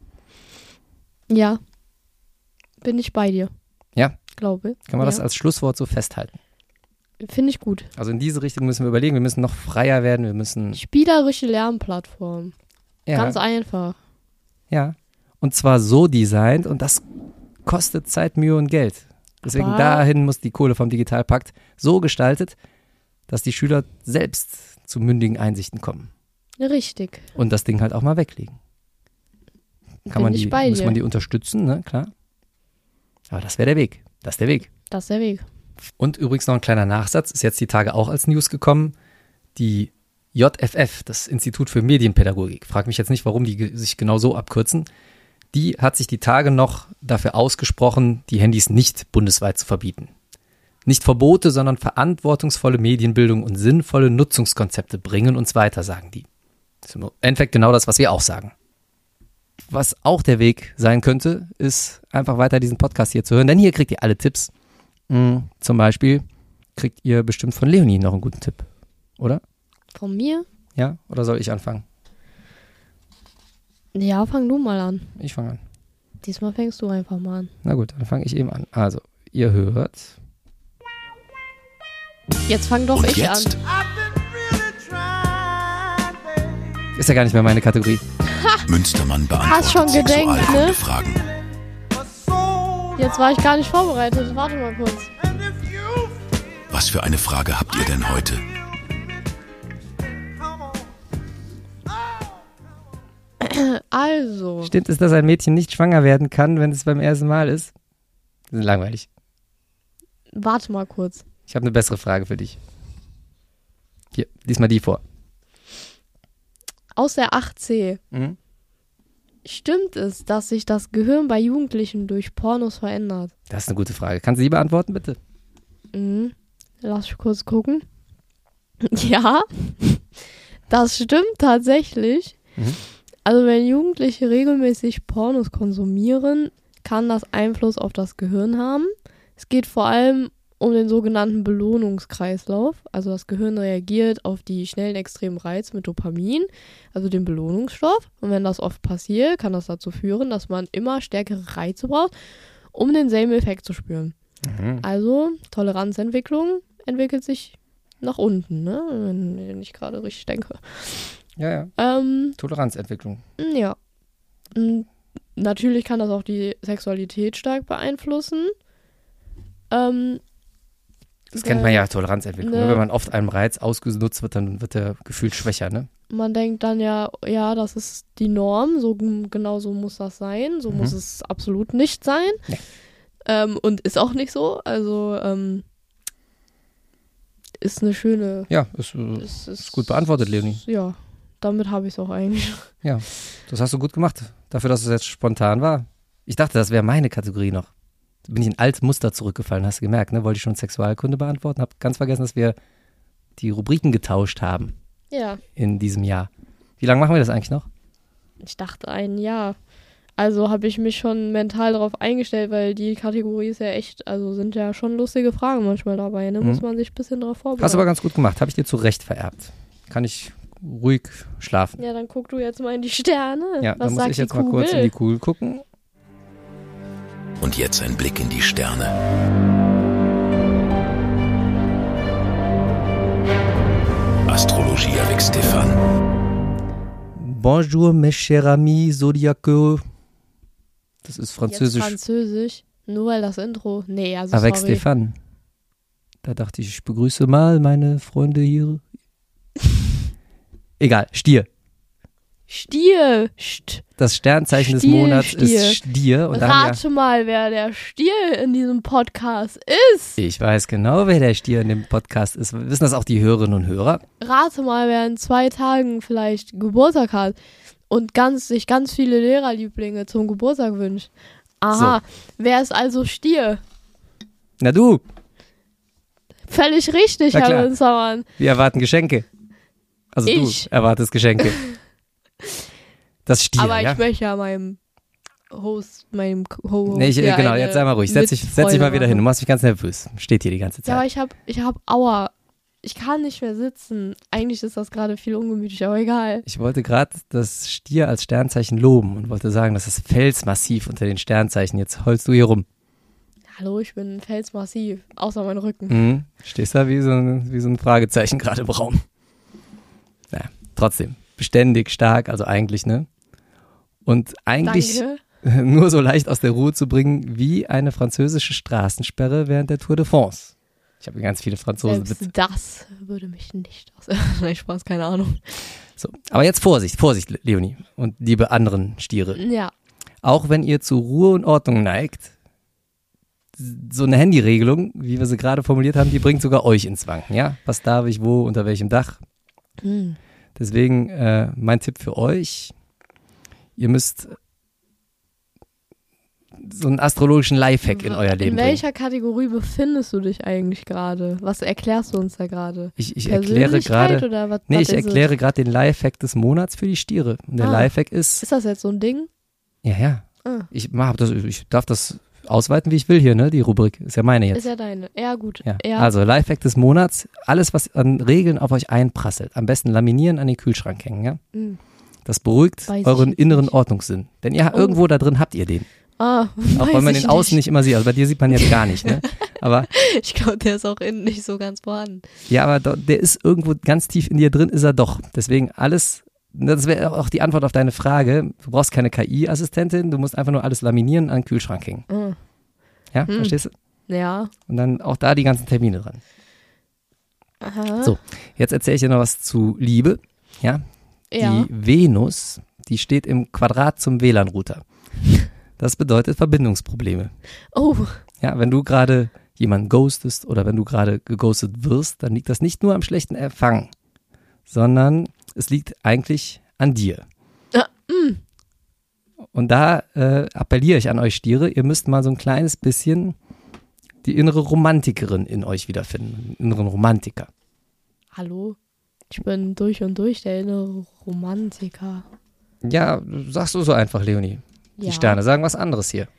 Ja. Bin ich bei dir. Ja? Glaube. Kann man ja. das als Schlusswort so festhalten? Finde ich gut. Also in diese Richtung müssen wir überlegen, wir müssen noch freier werden, wir müssen... Spielerische Lernplattform. Ja, Ganz einfach. ja. Und zwar so designt, und das kostet Zeit, Mühe und Geld. Deswegen Aber- dahin muss die Kohle vom Digitalpakt so gestaltet, dass die Schüler selbst zu mündigen Einsichten kommen. Richtig. Und das Ding halt auch mal weglegen. Kann Bin man ich die, bei muss dir. man die unterstützen, ne? Klar. Aber das wäre der Weg. Das ist der Weg. Das ist der Weg. Und übrigens noch ein kleiner Nachsatz, ist jetzt die Tage auch als News gekommen. Die J F F, das Institut für Medienpädagogik, frag mich jetzt nicht, warum die ge- sich genau so abkürzen, die hat sich die Tage noch dafür ausgesprochen, die Handys nicht bundesweit zu verbieten. Nicht Verbote, sondern verantwortungsvolle Medienbildung und sinnvolle Nutzungskonzepte bringen uns weiter, sagen die. Das ist im Endeffekt genau das, was wir auch sagen. Was auch der Weg sein könnte, ist einfach weiter diesen Podcast hier zu hören, denn hier kriegt ihr alle Tipps. Mhm, zum Beispiel kriegt ihr bestimmt von Leonie noch einen guten Tipp, oder? Von mir? Ja? Oder soll ich anfangen? Ja, fang du mal an. Ich fange an. Diesmal fängst du einfach mal an. Na gut, dann fange ich eben an. Also, ihr hört. Jetzt fang doch Und ich jetzt? an. Ist ja gar nicht mehr meine Kategorie. Münstermann Hast schon beantwortet gedenkt, ne? Sexualkundefragen. Jetzt war ich gar nicht vorbereitet. Warte mal kurz. Was für eine Frage habt ihr denn heute? Also, Stimmt es, dass ein Mädchen nicht schwanger werden kann, wenn es beim ersten Mal ist? Das ist langweilig. warte mal kurz. Ich habe eine bessere Frage für dich. Hier, lies mal die vor. Aus der acht c. Mhm. Stimmt es, dass sich das Gehirn bei Jugendlichen durch Pornos verändert? Das ist eine gute Frage. Kannst du die beantworten, bitte? Mhm. Lass mich kurz gucken. Ja, das stimmt tatsächlich. Mhm. Also wenn Jugendliche regelmäßig Pornos konsumieren, kann das Einfluss auf das Gehirn haben. Es geht vor allem um den sogenannten Belohnungskreislauf. Also das Gehirn reagiert auf die schnellen extremen Reize mit Dopamin, also dem Belohnungsstoff. Und wenn das oft passiert, kann das dazu führen, dass man immer stärkere Reize braucht, um denselben Effekt zu spüren. Mhm. Also Toleranzentwicklung entwickelt sich nach unten, ne? Wenn ich gerade richtig denke. Ja, ja. Ähm, Toleranzentwicklung. ja. Und natürlich kann das auch die Sexualität stark beeinflussen. Ähm, Das kennt man ja, Toleranzentwicklung. Ne. Wenn man oft einem Reiz ausgenutzt wird, dann wird der gefühlt schwächer, ne? Man denkt dann ja, ja, das ist die Norm, so genau so muss das sein, so Mhm. muss es absolut nicht sein. Nee. Ähm, und ist auch nicht so. Also ähm, ist eine schöne. Ja, ist, äh, Ist, ist gut beantwortet, Leonie. Ja, damit habe ich es auch eigentlich. Ja, das hast du gut gemacht. Dafür, dass es jetzt spontan war. Ich dachte, das wäre meine Kategorie noch. Da bin ich in alte Muster zurückgefallen, hast du gemerkt, ne? Wollte ich schon Sexualkunde beantworten, hab ganz vergessen, dass wir die Rubriken getauscht haben Ja, in diesem Jahr. Wie lange machen wir das eigentlich noch? ich dachte ein Jahr. Also habe ich mich schon mental darauf eingestellt, weil die Kategorie ist ja echt, also sind ja schon lustige Fragen manchmal dabei, ne? Mhm. Muss man sich ein bisschen drauf vorbereiten. Hast du aber ganz gut gemacht, habe ich dir zu Recht vererbt. Kann ich ruhig schlafen. Ja, dann guck du jetzt mal in die Sterne. Ja, Was dann muss sagt ich jetzt die mal kurz Kugel? in die Kugel gucken. Und jetzt ein Blick in die Sterne. Astrologie avec Stéphane. Bonjour, mes chers amis Zodiaco. Das ist Jetzt französisch. Französisch. Nur weil das Intro. Nee, also Avec sorry. Stéphane. Da dachte ich, ich begrüße mal meine Freunde hier. Egal, Stier. Stier. St. Das Sternzeichen des Stier, Monats Stier. ist Stier. Und da haben Rate mal, wer der Stier in diesem Podcast ist. wir, ich weiß genau, wer der Stier in dem Podcast ist. Wissen das auch die Hörerinnen und Hörer? Rate mal, wer in zwei Tagen vielleicht Geburtstag hat und ganz, sich ganz viele Lehrerlieblinge zum Geburtstag wünscht. Aha, wer ist also Stier? Na du, Völlig richtig, Na Herr klar. Münstermann. wir erwarten Geschenke. Also Ich. du erwartest Geschenke. Das Stier, Aber ja? ich möchte ja meinem Host, meinem Co-Host. Nee, ich, ja genau, eine jetzt sei mal ruhig. Setz dich, setz dich mal Mitfreude wieder hin. Du machen. machst mich ganz nervös. Steht hier die ganze Ja, aber Zeit. ich hab, ich hab Aua. Ich kann nicht mehr sitzen. Eigentlich ist das gerade viel ungemütlich, aber egal. Ich wollte gerade das Stier als Sternzeichen loben und wollte sagen, das ist Felsmassiv unter den Sternzeichen. Jetzt heulst du hier rum. Hallo, ich bin felsmassiv. Außer mein Rücken. Mhm. Stehst da wie so, ein, wie so ein Fragezeichen gerade im Raum. Naja, trotzdem. Beständig, stark, also eigentlich, ne? Und eigentlich Danke. nur so leicht aus der Ruhe zu bringen wie eine französische Straßensperre während der Tour de France. Ich habe ganz viele Franzosen. Selbst Mit. das würde mich nicht aus. Nein, Spaß, keine Ahnung. So, aber jetzt Vorsicht, Vorsicht, Leonie und liebe anderen Stiere. Ja. Auch wenn ihr zu Ruhe und Ordnung neigt, so eine Handyregelung, wie wir sie gerade formuliert haben, die bringt sogar euch ins Wanken, ja? Was darf ich wo, unter welchem Dach? Hm. Deswegen äh, mein Tipp für euch, ihr müsst so einen astrologischen Lifehack in euer Leben In welcher bringen. Kategorie befindest du dich eigentlich gerade? Was erklärst du uns da gerade? Ich, ich erkläre Persönlichkeit gerade, oder was, nee, was ich ist erkläre gerade den Lifehack des Monats für die Stiere. Und der Ah. Lifehack es? ist, Ist das jetzt so ein Ding? ja, ja, Ah, ich, mach das, ich darf das ausweiten, wie ich will hier, ne? Die Rubrik ist ja meine jetzt. ist ja deine. Ja, gut. Ja. Ja. Also Lifehack des Monats, alles was an Regeln auf euch einprasselt, am besten laminieren, an den Kühlschrank hängen, ja? Hm. Das beruhigt Weiß ich euren jetzt inneren nicht. Ordnungssinn. Denn ihr Oh. irgendwo da drin habt ihr den. Ah, Auch weiß wenn man ich den außen nicht immer sieht. Also bei dir sieht man jetzt gar nicht, ne? Aber Ich glaube, der ist auch innen nicht so ganz vorhanden. ja, aber do- der ist irgendwo ganz tief in dir drin, ist er doch. Deswegen alles, das wäre auch die Antwort auf deine Frage. Du brauchst keine K I-Assistentin, du musst einfach nur alles laminieren, an den Kühlschrank hängen. Ah, Ja, Hm. verstehst du? ja. Und dann auch da die ganzen Termine dran. Aha. So, jetzt erzähle ich dir noch was zu Liebe. Ja, Ja. die Venus, die steht im Quadrat zum W L A N-Router. Das bedeutet Verbindungsprobleme. Oh, Ja, wenn du gerade jemanden ghostest oder wenn du gerade geghostet wirst, dann liegt das nicht nur am schlechten Empfang, sondern es liegt eigentlich an dir. Ja, Und da äh, appelliere ich an euch Stiere, ihr müsst mal so ein kleines bisschen die innere Romantikerin in euch wiederfinden, den inneren Romantiker. hallo. Ich bin durch und durch der innere Romantiker. Ja, sagst du so einfach, Leonie. Die Ja. Sterne sagen was anderes hier.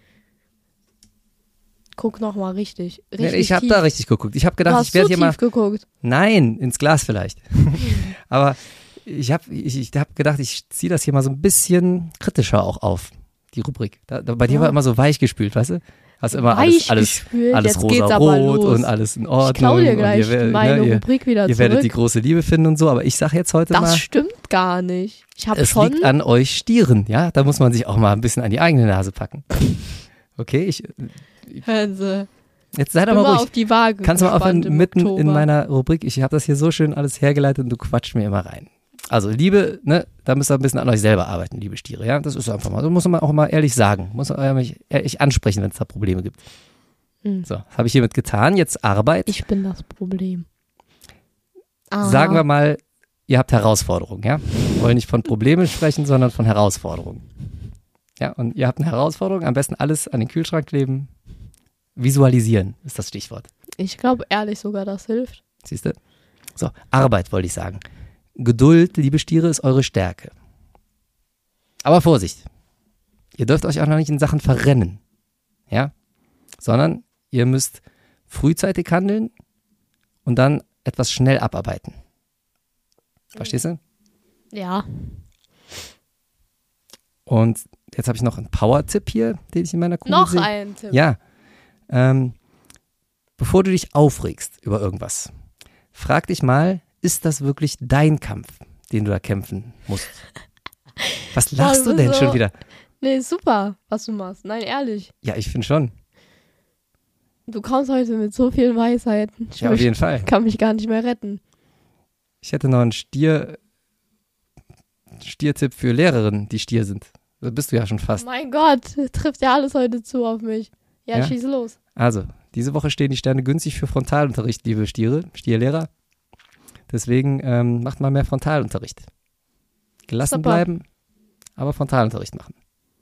Guck nochmal richtig. richtig Nee, ich habe tief. da richtig geguckt. Ich habe Du gedacht, hast ich werde so hier mal. tief geguckt. Nein, ins Glas vielleicht. Aber ich habe ich, ich hab gedacht, ich ziehe das hier mal so ein bisschen kritischer auch auf, die Rubrik. Da, da, bei dir Ja. war immer so weich gespült, weißt du? Hast immer alles, alles, Weichgespült. alles Jetzt geht's aber rosa-rot los. und alles in Ordnung. Ich klau dir und gleich ihr, wer- meine ne, ihr, Rubrik wieder ihr zurück. werdet die große Liebe finden und so, aber ich sage jetzt heute das mal, stimmt gar nicht. Ich habe es schon. liegt an euch Stieren, ja? Da muss man sich auch mal ein bisschen an die eigene Nase packen. Okay, ich, Hören Sie. jetzt sei doch Immer mal ruhig. auf die Waage. Kannst du mal gespannt aufhören, im mitten in Oktober. meiner Rubrik, ich habe das hier so schön alles hergeleitet und du quatscht mir immer rein. Also Liebe, ne, da müsst ihr ein bisschen an euch selber arbeiten, liebe Stiere, ja, das ist einfach mal, das muss man auch mal ehrlich sagen, muss man ehrlich, ehrlich ansprechen, wenn es da Probleme gibt. Hm. So, das habe ich hiermit getan, jetzt Arbeit. Ich bin das Problem. Aha. Sagen wir mal, ihr habt Herausforderungen, ja, wir wollen nicht von Problemen sprechen, sondern von Herausforderungen. Ja, und ihr habt eine Herausforderung, am besten alles an den Kühlschrank kleben, visualisieren ist das Stichwort. Ich glaube ehrlich sogar, das hilft. Siehst du? So, Arbeit wollte ich sagen. Geduld, liebe Stiere, ist eure Stärke. Aber Vorsicht. Ihr dürft euch auch noch nicht in Sachen verrennen. Ja? Sondern ihr müsst frühzeitig handeln und dann etwas schnell abarbeiten. Verstehst du? Ja. Und jetzt habe ich noch einen Power-Tipp hier, den ich in meiner Kugel Noch sehe. ein Tipp. Ja. Ähm, bevor du dich aufregst über irgendwas, frag dich mal, ist das wirklich dein Kampf, den du da kämpfen musst? Was lachst Boah, du denn so- schon wieder? Nee, super, was du machst. Nein, ehrlich. Ja, ich finde schon. Du kommst heute mit so vielen Weisheiten. Ich Ja, auf möchte- jeden Fall. kann mich gar nicht mehr retten. Ich hätte noch einen Stier, Stiertipp für Lehrerinnen, die Stier sind. Da bist du ja schon fast. Mein Gott, trifft ja alles heute zu auf mich. Ja, Ja? schieß los. Also, diese Woche stehen die Sterne günstig für Frontalunterricht, liebe Stiere, Stierlehrer. Deswegen ähm, macht mal mehr Frontalunterricht. Gelassen Super. bleiben, aber Frontalunterricht machen.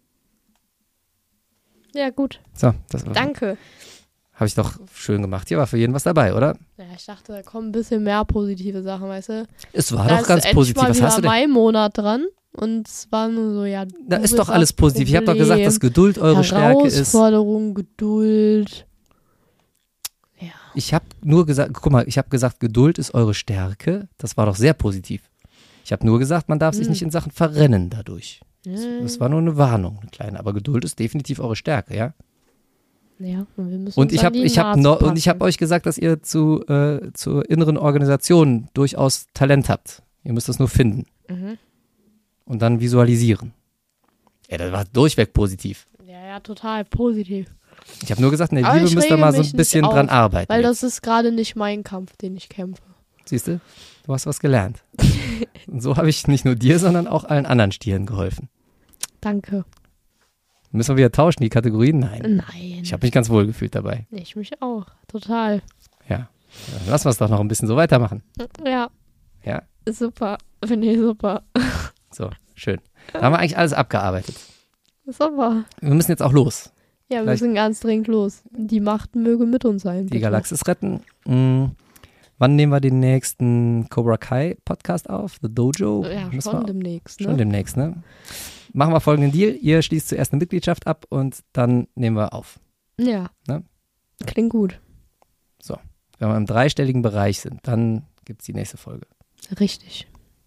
Ja, gut. So, das Danke. habe ich doch schön gemacht. Hier war für jeden was dabei, oder? Ja, ich dachte, da kommen ein bisschen mehr positive Sachen, weißt du? Es war Da doch ist ganz endlich positiv. mal Was wieder hast du denn? mein Monat dran. Und es war nur so, ja. Da du ist bist doch alles das positiv. Ich habe doch gesagt, dass Problem. Geduld eure Stärke ist. Herausforderung, Geduld. Ja. Ich habe nur gesagt, guck mal, ich habe gesagt, Geduld ist eure Stärke. Das war doch sehr positiv. Ich habe nur gesagt, man darf sich Hm. nicht in Sachen verrennen dadurch. Das, Ja. das war nur eine Warnung, eine kleine. Aber Geduld ist definitiv eure Stärke, ja. Ja, und wir müssen Und uns ich an habe die ich hab Nase noch, und ich packen. habe euch gesagt, dass ihr zu äh, zur inneren Organisation durchaus Talent habt. Ihr müsst das nur finden Mhm. und dann visualisieren. Ja, das war durchweg positiv. Ja, ja, total positiv. Ich habe nur gesagt, in der Aber Liebe ich müsst ihr rege mal so mich ein nicht bisschen auf, dran arbeiten. Weil jetzt. das ist gerade nicht mein Kampf, den ich kämpfe. Siehst du? Du hast was gelernt. Und so habe ich nicht nur dir, sondern auch allen anderen Stieren geholfen. Danke. Müssen wir wieder tauschen, die Kategorien? Nein. Nein. Ich habe mich ganz wohl gefühlt dabei. Ich mich auch. Total. Ja. Dann lassen wir es doch noch ein bisschen so weitermachen. Ja. Ja. Super. Finde ich super. So, schön. Da haben wir eigentlich alles abgearbeitet. Super. Wir müssen jetzt auch los. Ja, wir Vielleicht- müssen ganz dringend los. Die Macht möge mit uns sein. Die bitte. Galaxis retten. Mhm. Wann nehmen wir den nächsten Cobra Kai Podcast auf? The Dojo? Ja, Müssen schon wir- demnächst. Ne? Schon demnächst, ne? Machen wir folgenden Deal. Ihr schließt zuerst eine Mitgliedschaft ab und dann nehmen wir auf. Ja. Ne? Klingt gut. Wenn wir im dreistelligen Bereich sind, dann gibt es die nächste Folge. Richtig.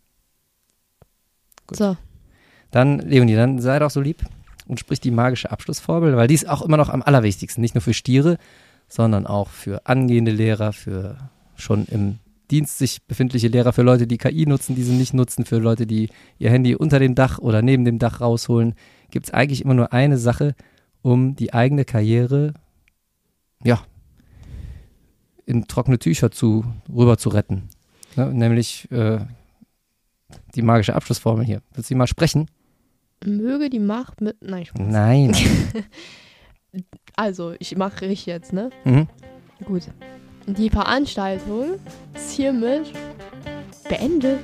Gut. So. Dann, Leonie, dann sei doch so lieb und sprich die magische Abschlussformel, weil die ist auch immer noch am allerwichtigsten. Nicht nur für Stiere, sondern auch für angehende Lehrer, für schon im Dienst sich befindliche Lehrer, für Leute, die K I nutzen, die sie nicht nutzen, für Leute, die ihr Handy unter dem Dach oder neben dem Dach rausholen. Gibt es eigentlich immer nur eine Sache, um die eigene Karriere, ja, in trockene Tücher zu, rüber zu retten. Ne? Nämlich äh, die magische Abschlussformel hier. Willst du die mal sprechen? Möge die Macht mit. Nein, Spaß. Nein. Also, ich mache ich jetzt, ne? Mhm. Gut. Die Veranstaltung ist hiermit beendet.